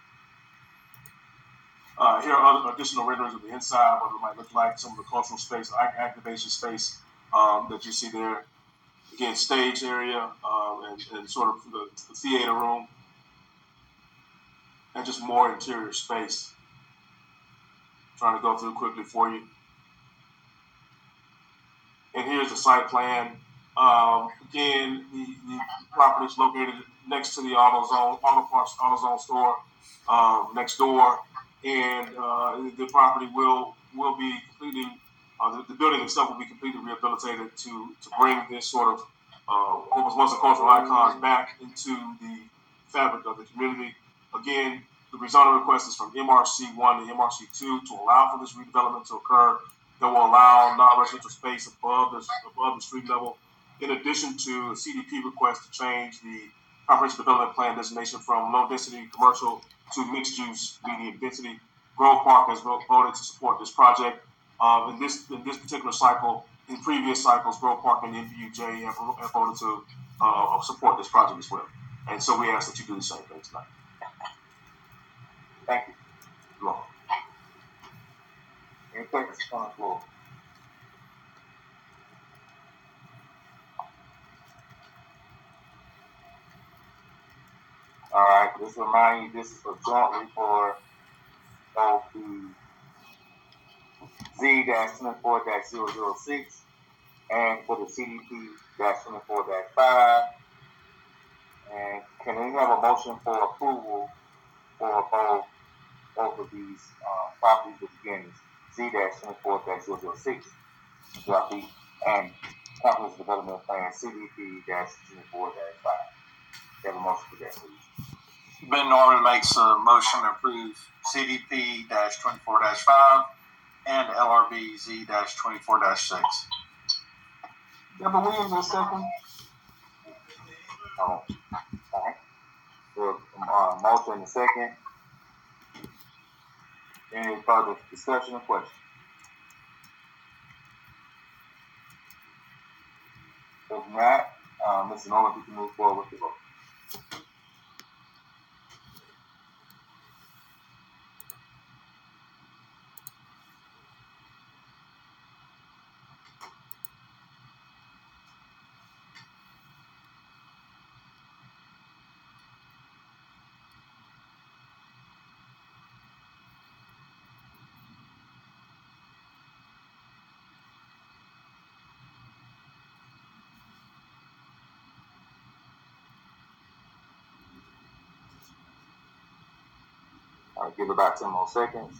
Uh, here are other additional renderings of the inside, what it might look like, some of the cultural space, activation space um, that you see there. Again, stage area um, and, and sort of the, the theater room, and just more interior space. Trying to go through quickly for you. And here's the site plan. Um, again, the, the property is located next to the AutoZone, Auto Parts AutoZone store um, next door. And uh, the property will will be completely, uh, the, the building itself will be completely rehabilitated to to bring this sort of uh, what was once a cultural icon back into the fabric of the community. Again, the rezoning request is from M R C one to M R C two to allow for this redevelopment to occur that will allow non-residential space above the above the street level. In addition to a C D P request to change the comprehensive development plan designation from low density commercial to mixed use medium density. Grove Park has voted to support this project. Um, in this in this particular cycle, in previous cycles, Grove Park and N P U J have, have voted to uh, support this project as well. And so we ask that you do the same thing tonight. Thank you. You're welcome. Any questions on the floor? All right, just remind you, this is for jointly for both the Z twenty-four zero zero six and for the C D P twenty-four five. And can we have a motion for approval for both, both of these uh, properties, which again is Z twenty-four dash zero zero six, and Capitalist Development Plan C D P twenty-four dash five. Have a motion for that, please. Ben Norman makes a motion to approve C D P twenty-four dash five and L R B Z twenty-four dash six. Deborah Williams, a second. Oh, all right. So, uh, motion and a second. Any further discussion or question? If not, uh, Mister Norman, we can move forward with the vote. I'll give it about ten more seconds.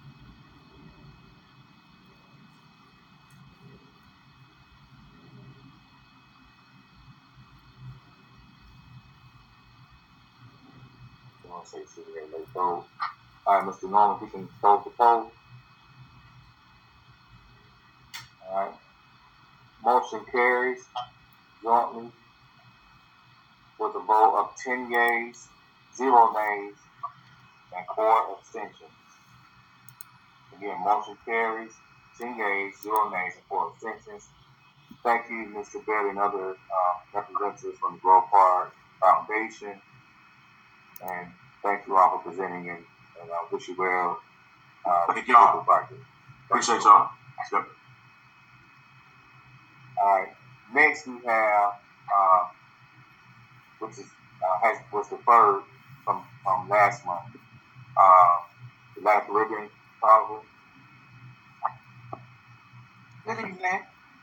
I want to say city late vote. All right, Mister Norman, we can close the poll. All right. Motion carries jointly with a vote of ten yeas, zero nays, and four abstentions. Again, motion carries, ten yeas, zero nays, and four abstentions. Thank you, Mister Berry and other uh, representatives from the Grove Park Foundation. And thank you all for presenting, and, and I wish you well. Uh, thank y'all. Appreciate y'all. Yep. All right. Next, we have, uh, which is uh, has was deferred from from last month. Uh, the Latin Caribbean problem. Good evening.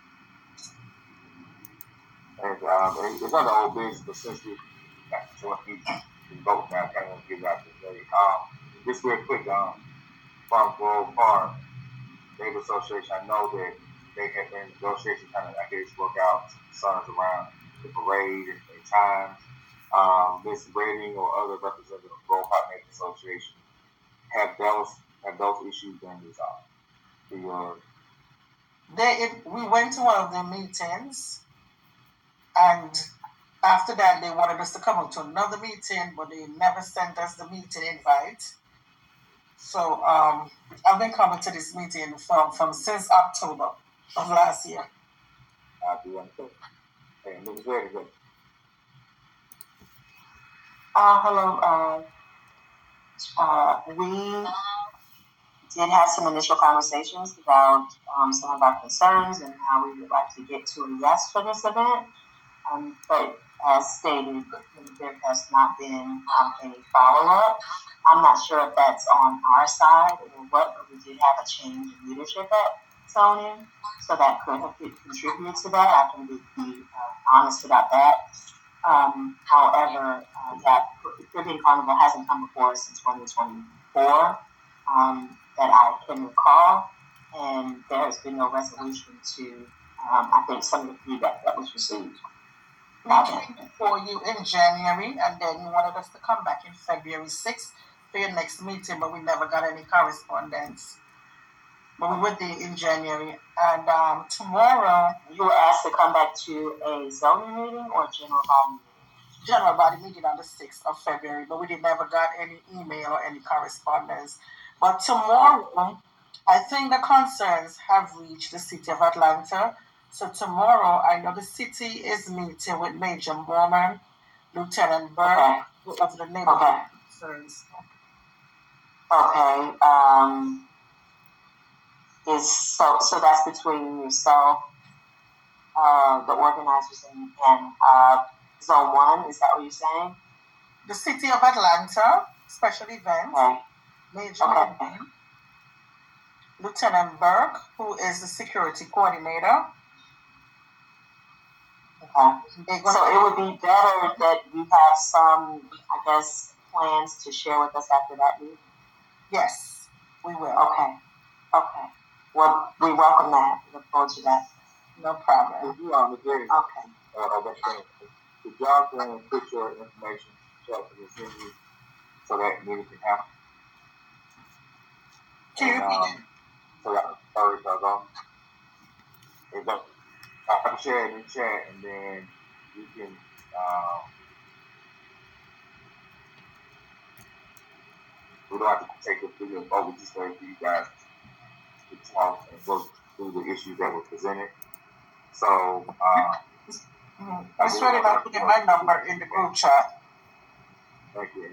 And um, it's not the old business, but since we got to join these vote now, I kind of want to get it out today. Um, just real quick, um, from Grove Park Neighborhood Association, I know that they have been negotiations kind of, I guess, work out concerns around the parade and, and times. Um, Miz Redding or other representatives of Grove Park Neighborhood Association have those have those issues been resolved? The, uh, They, it, we went to one of their meetings, and after that, they wanted us to come up to another meeting, but they never sent us the meeting invite. So um, I've been coming to this meeting from, from since October of last year. I do understand. Hey, Miz Redding. Uh, hello. Uh, uh, we did have some initial conversations about um, some of our concerns and how we would like to get to a yes for this event. Um, but as stated, there has not been um, any follow-up. I'm not sure if that's on our side or what, but we did have a change in leadership at Sony, so that could have contributed to that. I can be, be uh, honest about that. Um, however, uh, that Caribbean Carnival hasn't come before us in twenty twenty-four um, that I can recall, and there has been no resolution to, um, I think, some of the feedback that was received. We came before you in January, and then you wanted us to come back in February sixth for your next meeting, but we never got any correspondence. But we were there in January, and um, tomorrow... You were asked to come back to a zoning meeting or general body meeting? General body meeting on the sixth of February, but we did never got any email or any correspondence. But tomorrow, I think the concerns have reached the city of Atlanta. So tomorrow, I know the city is meeting with Major Mormon, Lieutenant Burke, okay. of the neighborhood okay. concerns. Okay. Um, is so so that's between yourself, uh, the organizers, and, and uh, Zone One. Is that what you're saying? The city of Atlanta special event. Okay. Major okay. Mormon, Lieutenant Burke, who is the security coordinator. Okay. So it would be better that we have some, I guess, plans to share with us after that meeting? Yes, we will. Okay, okay. Well, we welcome that. Look forward to that. No problem. If you on the day, Okay. uh, of that thing, if y'all can put your information chat to the venue so that meeting can happen. Can you And, repeat um, so y'all encourage y'all go. If that, I can share it in the chat, and then you can, um, we don't have to take a video vote. We just wait for you guys to talk and go through the issues that were presented. So, uh, Mm-hmm. Miss Shirley, I put in my number in the group chat. thank you.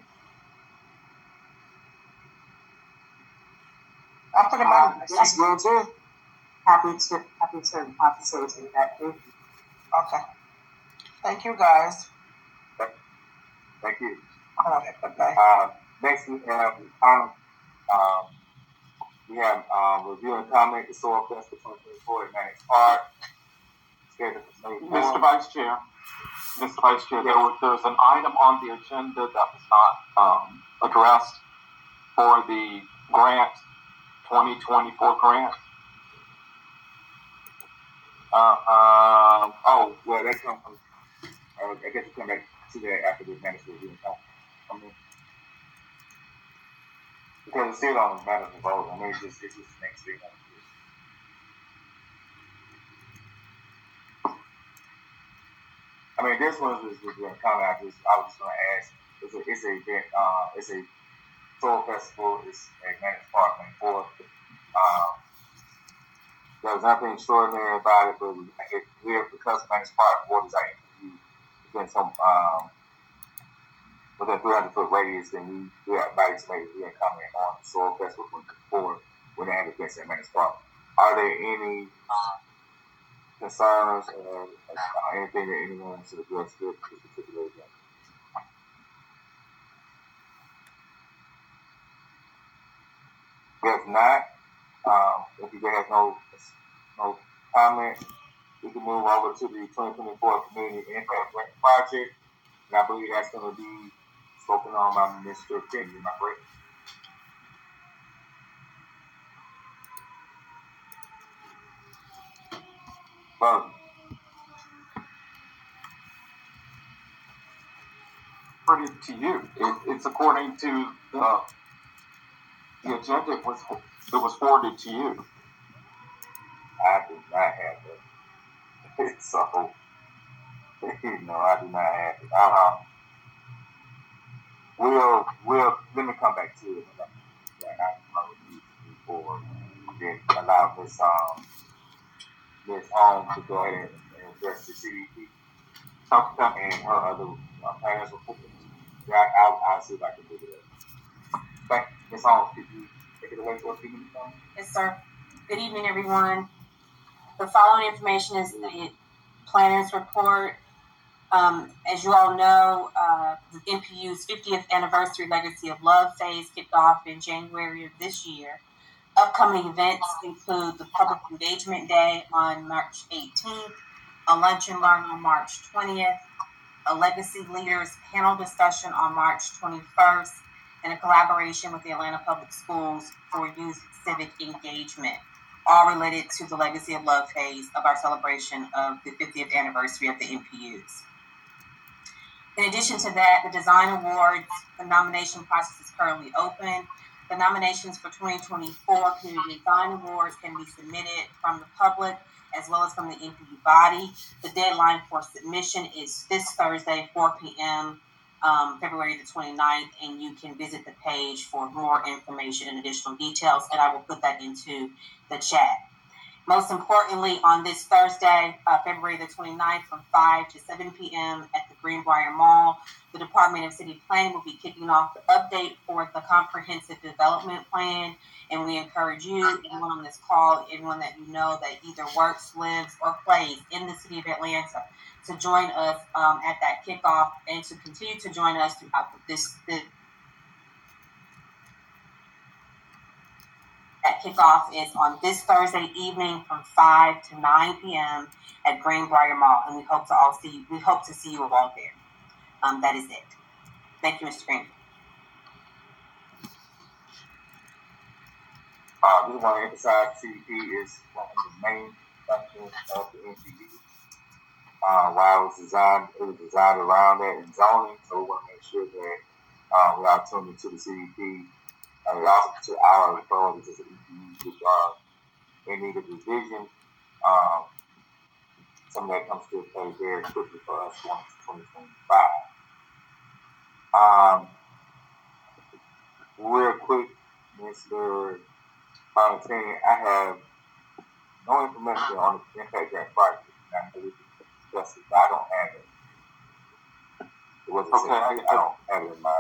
I put in my That's good too. Happy to, happy to, uh, facilitate that. Thank you. Okay. Thank you, guys. Thank you. All right, bye-bye. Uh, next we have, um, um, we have, um, review and comment the Soil Festival twenty twenty-four at Mannix Park. Scheduled for May Mister fourth. Vice Chair, Mister Vice Chair, there was, there's an item on the agenda that was not, um, addressed for the grant, twenty twenty-four grant. Uh, um, oh, well, that comes from, uh, I guess you come back to that after the Mannix review and comment. I mean, because it's still on the matter of vote. I mean, it's just, it's just the next thing on the list. I mean, this one is just doing comment. I just, I was just gonna ask. It's a, it's a event. Uh, it's a soul festival. It's at Mannix Park, May fourth. Um, there was nothing extraordinary about it, but we, it, we're because Mannix Park borders our interview against some um, with a three hundred foot radius. Then we we have invited somebody to do a comment on the soul festival before when they have events at Mannix Park. Are there any uh, concerns or uh, anything that anyone wants to address with this particular event? If not, um, if you guys have no no comment, we can move over to the twenty twenty-four Community Impact Grant Project, and I believe that's going to be spoken on by Mister King. Am I correct? Well, Pretty to you. It, it's according to the the agenda. It was it was forwarded to you. I do not have that. So, no, I do not have it. Um, we'll, we'll, let me come back to it. Right, I will need to move forward. Then allow Miss um, Miss Holmes to go ahead and, and address the C D P and her other uh, plans. Yeah, I, I'll, I'll see if I can do that. Thank you. Miss Holmes, could you take it away for a few minutes? Yes, sir. Good evening, everyone. The following information is the planner's report. Um, as you all know, uh, the N P U's fiftieth anniversary Legacy of Love phase kicked off in January of this year. Upcoming events include the Public Engagement Day on March eighteenth, a Lunch and Learn on March twentieth, a Legacy Leaders panel discussion on March twenty-first, and a collaboration with the Atlanta Public Schools for youth civic engagement, all related to the Legacy of Love phase of our celebration of the fiftieth anniversary of the N P Us. In addition to that, the Design Awards, the nomination process is currently open. The nominations for twenty twenty-four Community Design Awards can be submitted from the public as well as from the N P U body. The deadline for submission is this Thursday, four p.m., um, February the twenty-ninth, and you can visit the page for more information and additional details, and I will put that into the chat. Most importantly, on this Thursday, uh, February the twenty-ninth, from five to seven p.m. at the Greenbrier Mall, the Department of City Planning will be kicking off the update for the Comprehensive Development Plan, and we encourage you, anyone on this call, everyone that you know that either works, lives, or plays in the city of Atlanta, to join us um, at that kickoff and to continue to join us throughout this, this That kickoff is on this Thursday evening from five to nine p.m. at Greenbrier Mall, and we hope to all see we hope to see you all there. Um, that is it. Thank you, Mister Green. Uh, we want to emphasize C D P is one of the main functions of the N P U. Uh, while it was designed, it was designed around that in zoning, so we want to make sure that uh, we are tuned into the C D P and also to our authorities as an E P U, which are in need of revision. Um, some of that comes to play very quickly for us going to twenty twenty-five. Um, real quick, Mister Valentini, I have no information on the impact grant project. I believe we discussed it, but I don't have it. It wasn't Okay, I, I don't have it in mind.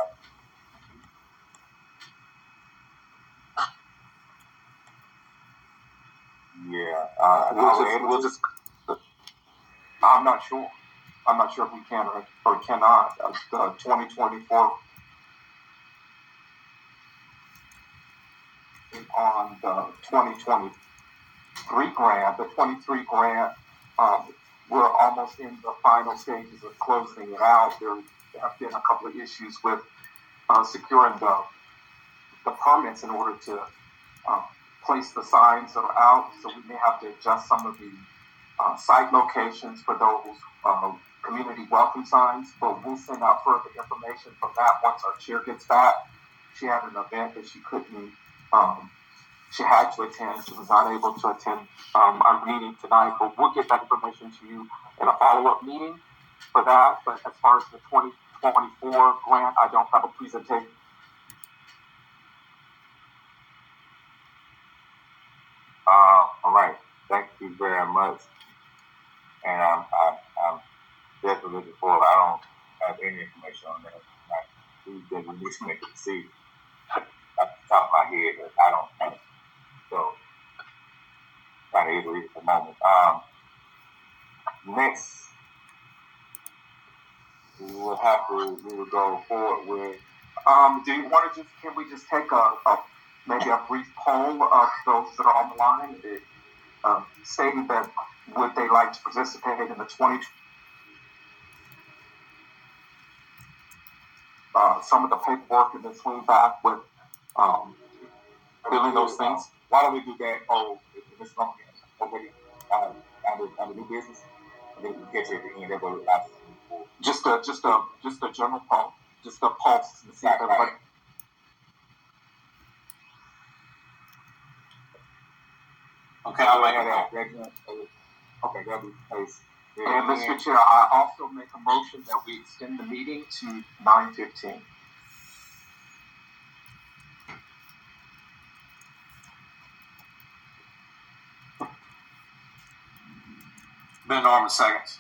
Yeah, uh, We'll just, we'll just, I'm not sure. I'm not sure if we can or, or cannot. Uh, the twenty twenty-four on the twenty twenty-three grant, the twenty-three grant, um, we're almost in the final stages of closing it out. There have been a couple of issues with uh, securing the the permits in order to uh, place the signs that are out. So we may have to adjust some of the uh, site locations for those uh, community welcome signs. But we'll send out further information from that once our chair gets back. She had an event that she couldn't. Um, she had to attend. She was not able to attend um, our meeting tonight. But we'll get that information to you in a follow-up meeting for that. But as far as the twenty twenty-four grant, I don't have a presentation. Uh, all right. Thank you very much. And I'm, I'm, I'm definitely looking forward. I don't have any information on that. Like, we've been releasing to see at the top of my head, but I don't have it. So, trying to read it at the moment. Um, next, we will have to, we will go forward with. Um, do you want to just, can we just take a, a maybe a brief poll of those that are on the line, it, um, stating that would they like to participate in the twenty uh, some of the paperwork and then swing back with um, filling those things. Why don't we do that? Oh, Miz Long already uh, under, under new business, and then we can catch it at the end. Everybody last just a just a just a general poll, just a pulse to see if everybody. Okay, I'll make that. Okay, that'll be nice. And Mister Chair, I also make a motion that we extend the meeting to nine fifteen. Ben Norman seconds.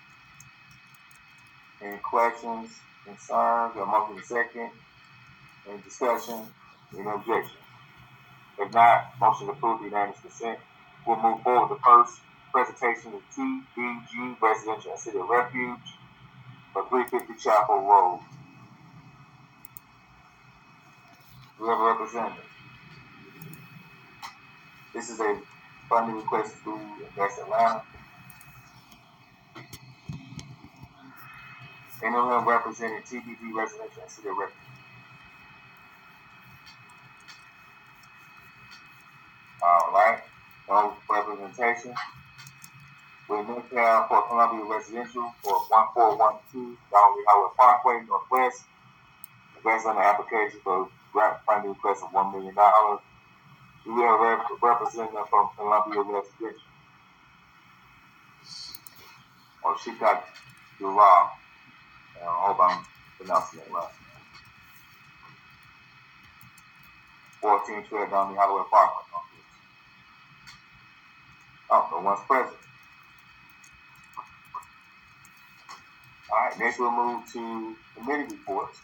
Any questions, concerns, or motion second? Any discussion? Any objection? If not, motion approved, unanimous consent. We'll move forward to first presentation of T B G Residential and City of Refuge for three fifty Chapel Road. We have a representative. This is a funding request through Invest Atlanta. Anyone representing T B G Residential and City of Refuge? All right. No representation. We move down for Columbia Residential for one four one two Donnelly Highway Parkway, Northwest. Invest on the application for grant funding request of one million dollars. Do we have a rep- representative from Columbia Residential? Or she got Durrell. I hope I'm pronouncing it right. fourteen twelve Donnelly Highway Parkway. Oh, no one's present. All right, next we'll move to committee reports.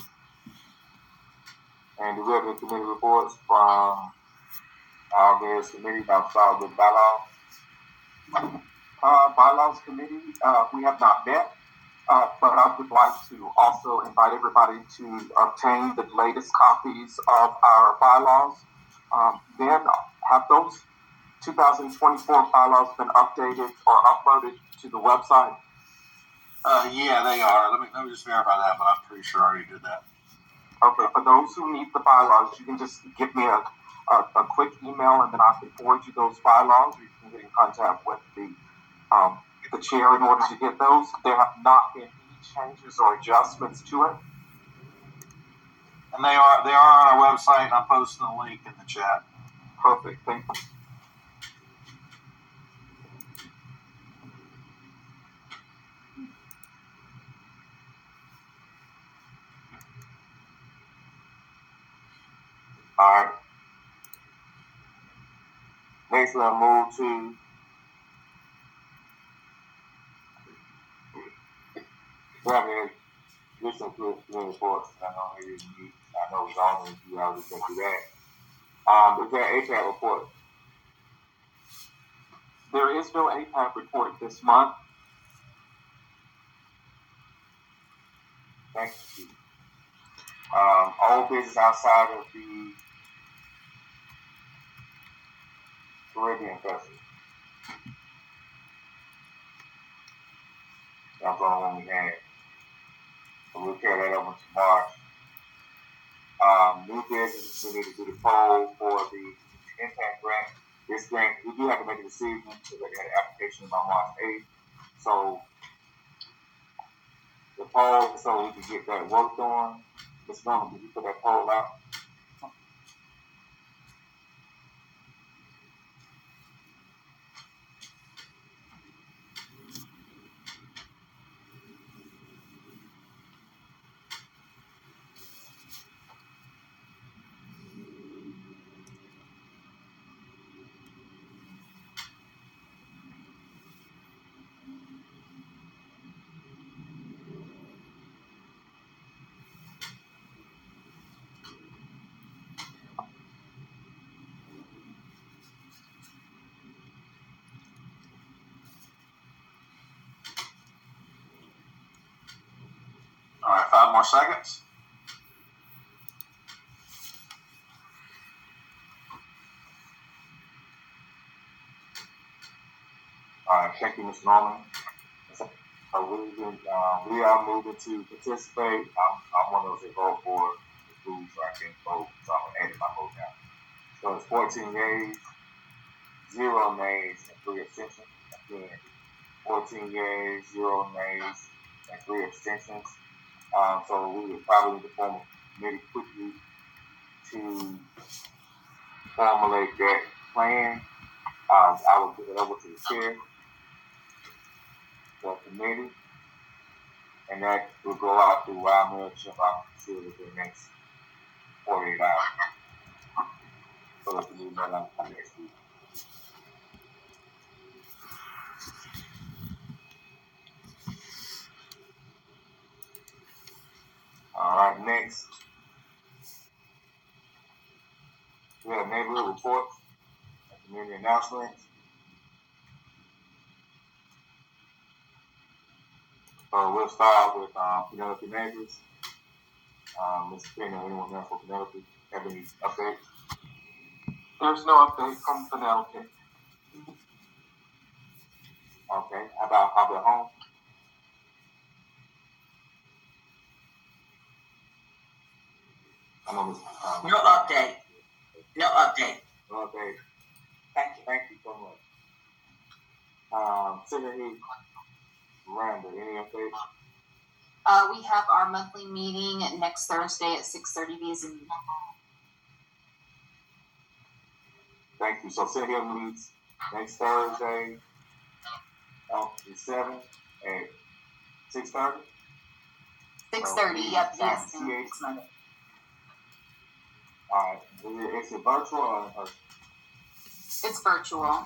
And the regular committee reports from our various committees outside with bylaws. Uh, bylaws committee, uh, we have not met, uh, but I would like to also invite everybody to obtain the latest copies of our bylaws. Um, then have those two thousand twenty-four bylaws been updated or uploaded to the website? Uh, yeah, they are. Let me let me just verify that, but I'm pretty sure I already did that. Okay, for those who need the bylaws, you can just give me a, a, a quick email, and then I can forward you those bylaws. You can get in contact with the um, the chair in order to get those. There have not been any changes or adjustments to it. And they are they are on our website, and I'm posting the link in the chat. Perfect. Thank you. All right. Next, we'll move to Governor. Listen to the reports. I know you. I know it's on. You already been through that. Um, is there an A PAC report? There is no A PAC report this month. Thank you. Um, all business outside of the Caribbean Festival. That's the only one we had. So we'll carry that over to March. Um, new business, we need to do the poll for the impact grant. This grant, we do have to make a decision because we got an application by March eighth. So the poll, so we can get that worked on. Miz Norman, did you put that poll out? All right, five more seconds. All right, thank you, Mister Norman. So we, been, uh, we are moving to participate. I'm, I'm one of those that vote for the food, so I can't vote, so I'm adding my vote now. So it's fourteen yeas, zero nays, and three abstentions. Again, fourteen yeas, zero nays, and three abstentions. Um, so we would probably need to form a committee quickly to formulate that plan. Um, I will give it over to the chair for the committee, and that will go out through our MailChimp. I'm sure within the next forty-eight hours. So that we know that I'm next week. All right, next we have neighborhood reports and community announcements. So we'll start with um, Penelope Neighbors. Um, Mister Penny, anyone there for Penelope? Have any updates? There's no update from Penelope. Okay. How about how about home? I know Miz Um, No update. No update. No update. Thank you. Thank you so much. Um, Senator Heath, Miranda, any updates? Uh, we have our monthly meeting next Thursday at six thirty via Zoom. Thank you. So Senator Hill meets next Thursday on the seventh at six thirty? six thirty, yep, yes. C H. All right. Is it virtual or in person? It's virtual.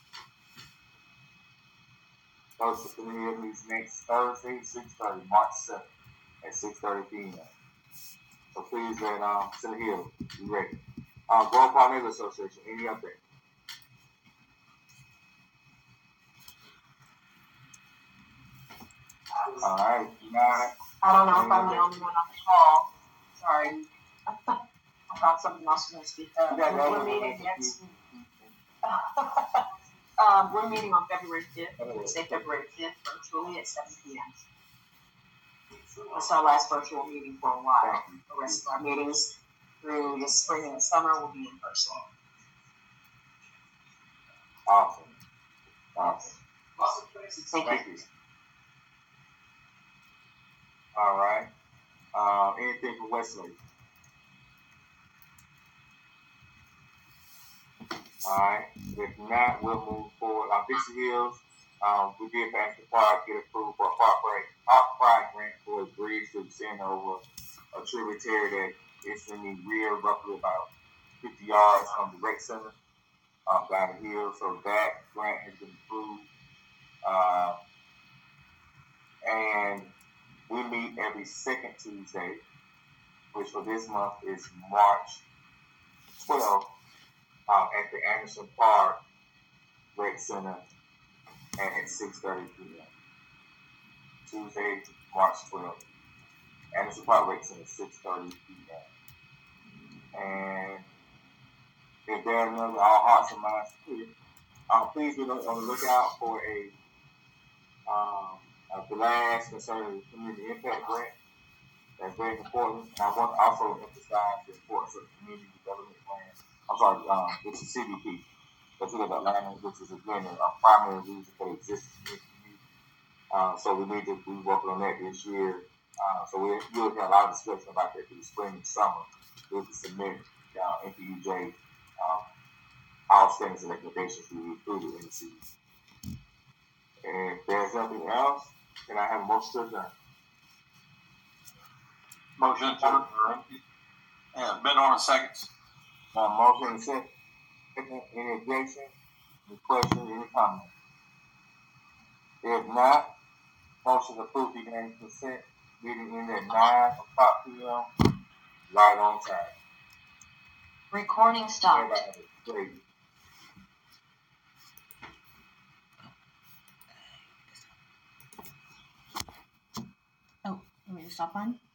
So Senator Hill meets next Thursday, six thirty, March seventh at six thirty p.m. So please let um, Senator Hill be ready. Um, Grove Park Neighborhood Association, any update? All right, now, I don't know if I'm the only one on the call. Sorry. I thought something else was going to speak up. Yeah, yeah, We're yeah, meeting yeah. next week. um, we're meeting on February fifth, Wednesday, February fifth, virtually at seven p.m. It's our last virtual meeting for a while. The rest of our meetings through the spring and the summer will be in person. Awesome. Awesome. Thank, Thank you. you. All right. Uh, anything for Wesley? All right. If not, we'll move forward. On Dixie Hills, um, we did for Ashley Park get approved for a park break, park pride grant for a bridge to extend over a tributary that is in the rear, roughly about fifty yards from the rec center um, down the hill. So that grant has been approved. Uh, and we meet every second Tuesday, which for this month is March twelfth, um, at the Anderson Park Rec Center and at six thirty p.m. Tuesday, March twelfth. Anderson Park Rec Center, six thirty p.m. And if there are none, all hearts and minds clear, um, please be on the lookout for a, um, a blast concerning the community impact grant. That's very important. And I want to also emphasize the importance of the community development plan. I'm sorry, um, which is C D P. That's what Atlanta, which is again a primary reason for the existence of the community. Uh, so we need to be working on that this year. Uh, so we we'll have a lot of discussion about that through the spring and summer. We'll submit uh, N P U J um, all standards and recommendations we included in the season. And if there's nothing else, then I have a motion to adjourn. Motion to adjourn. Yeah, been on seconds. Uh, motion and second. Any objection? Any questions? Any comments? If not, motion approved. Unanimous consent. Meeting in at nine o'clock p.m. Right on time. Recording stopped. Everybody have a great Oh, you want me to stop on?